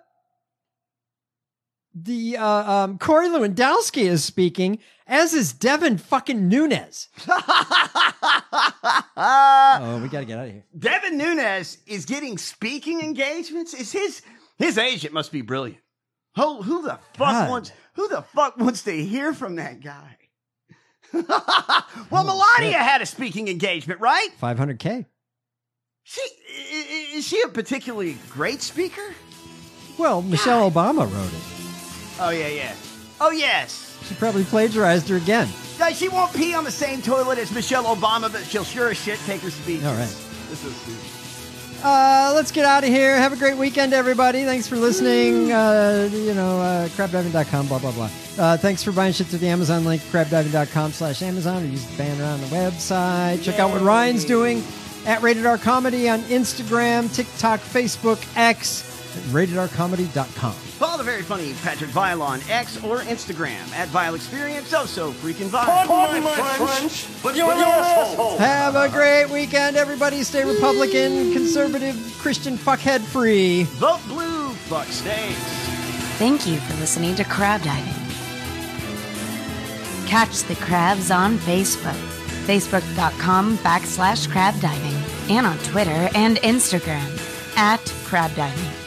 the uh, um, Corey Lewandowski is speaking, as is Devin fucking Nunes. Oh, we got to get out of here. Devin Nunes is getting speaking engagements. Is his his agent must be brilliant. Who who the fuck God. wants who the fuck wants to hear from that guy? Well, Melania shit. had a speaking engagement, right? five hundred K. She i- i- is she a particularly great speaker? Well, Michelle Obama wrote it. Oh yeah, yeah. Oh yes. She probably plagiarized her again. Guys, she won't pee on the same toilet as Michelle Obama, but she'll sure as shit take her speeches. All right. This is stupid. Uh, let's get out of here. Have a great weekend, everybody. Thanks for listening. Uh, you know, uh, crab diving dot com, blah, blah, blah. Uh, thanks for buying shit through the Amazon link, crab diving dot com slash Amazon, or use the banner on the website. Check out what Ryan's doing at Rated R Comedy on Instagram, TikTok, Facebook, X, at rated r comedy dot com. Follow the very funny Patrick Vile on X or Instagram at Vile Experience. Oh, so freaking Vile. Pardon my French, but you're an asshole. Have a great weekend, everybody. Stay Republican, conservative, Christian, fuckhead free. Vote blue, fuck states. Thank you for listening to Crab Diving. Catch the crabs on Facebook, facebook.com backslash crab diving, and on Twitter and Instagram at crab diving.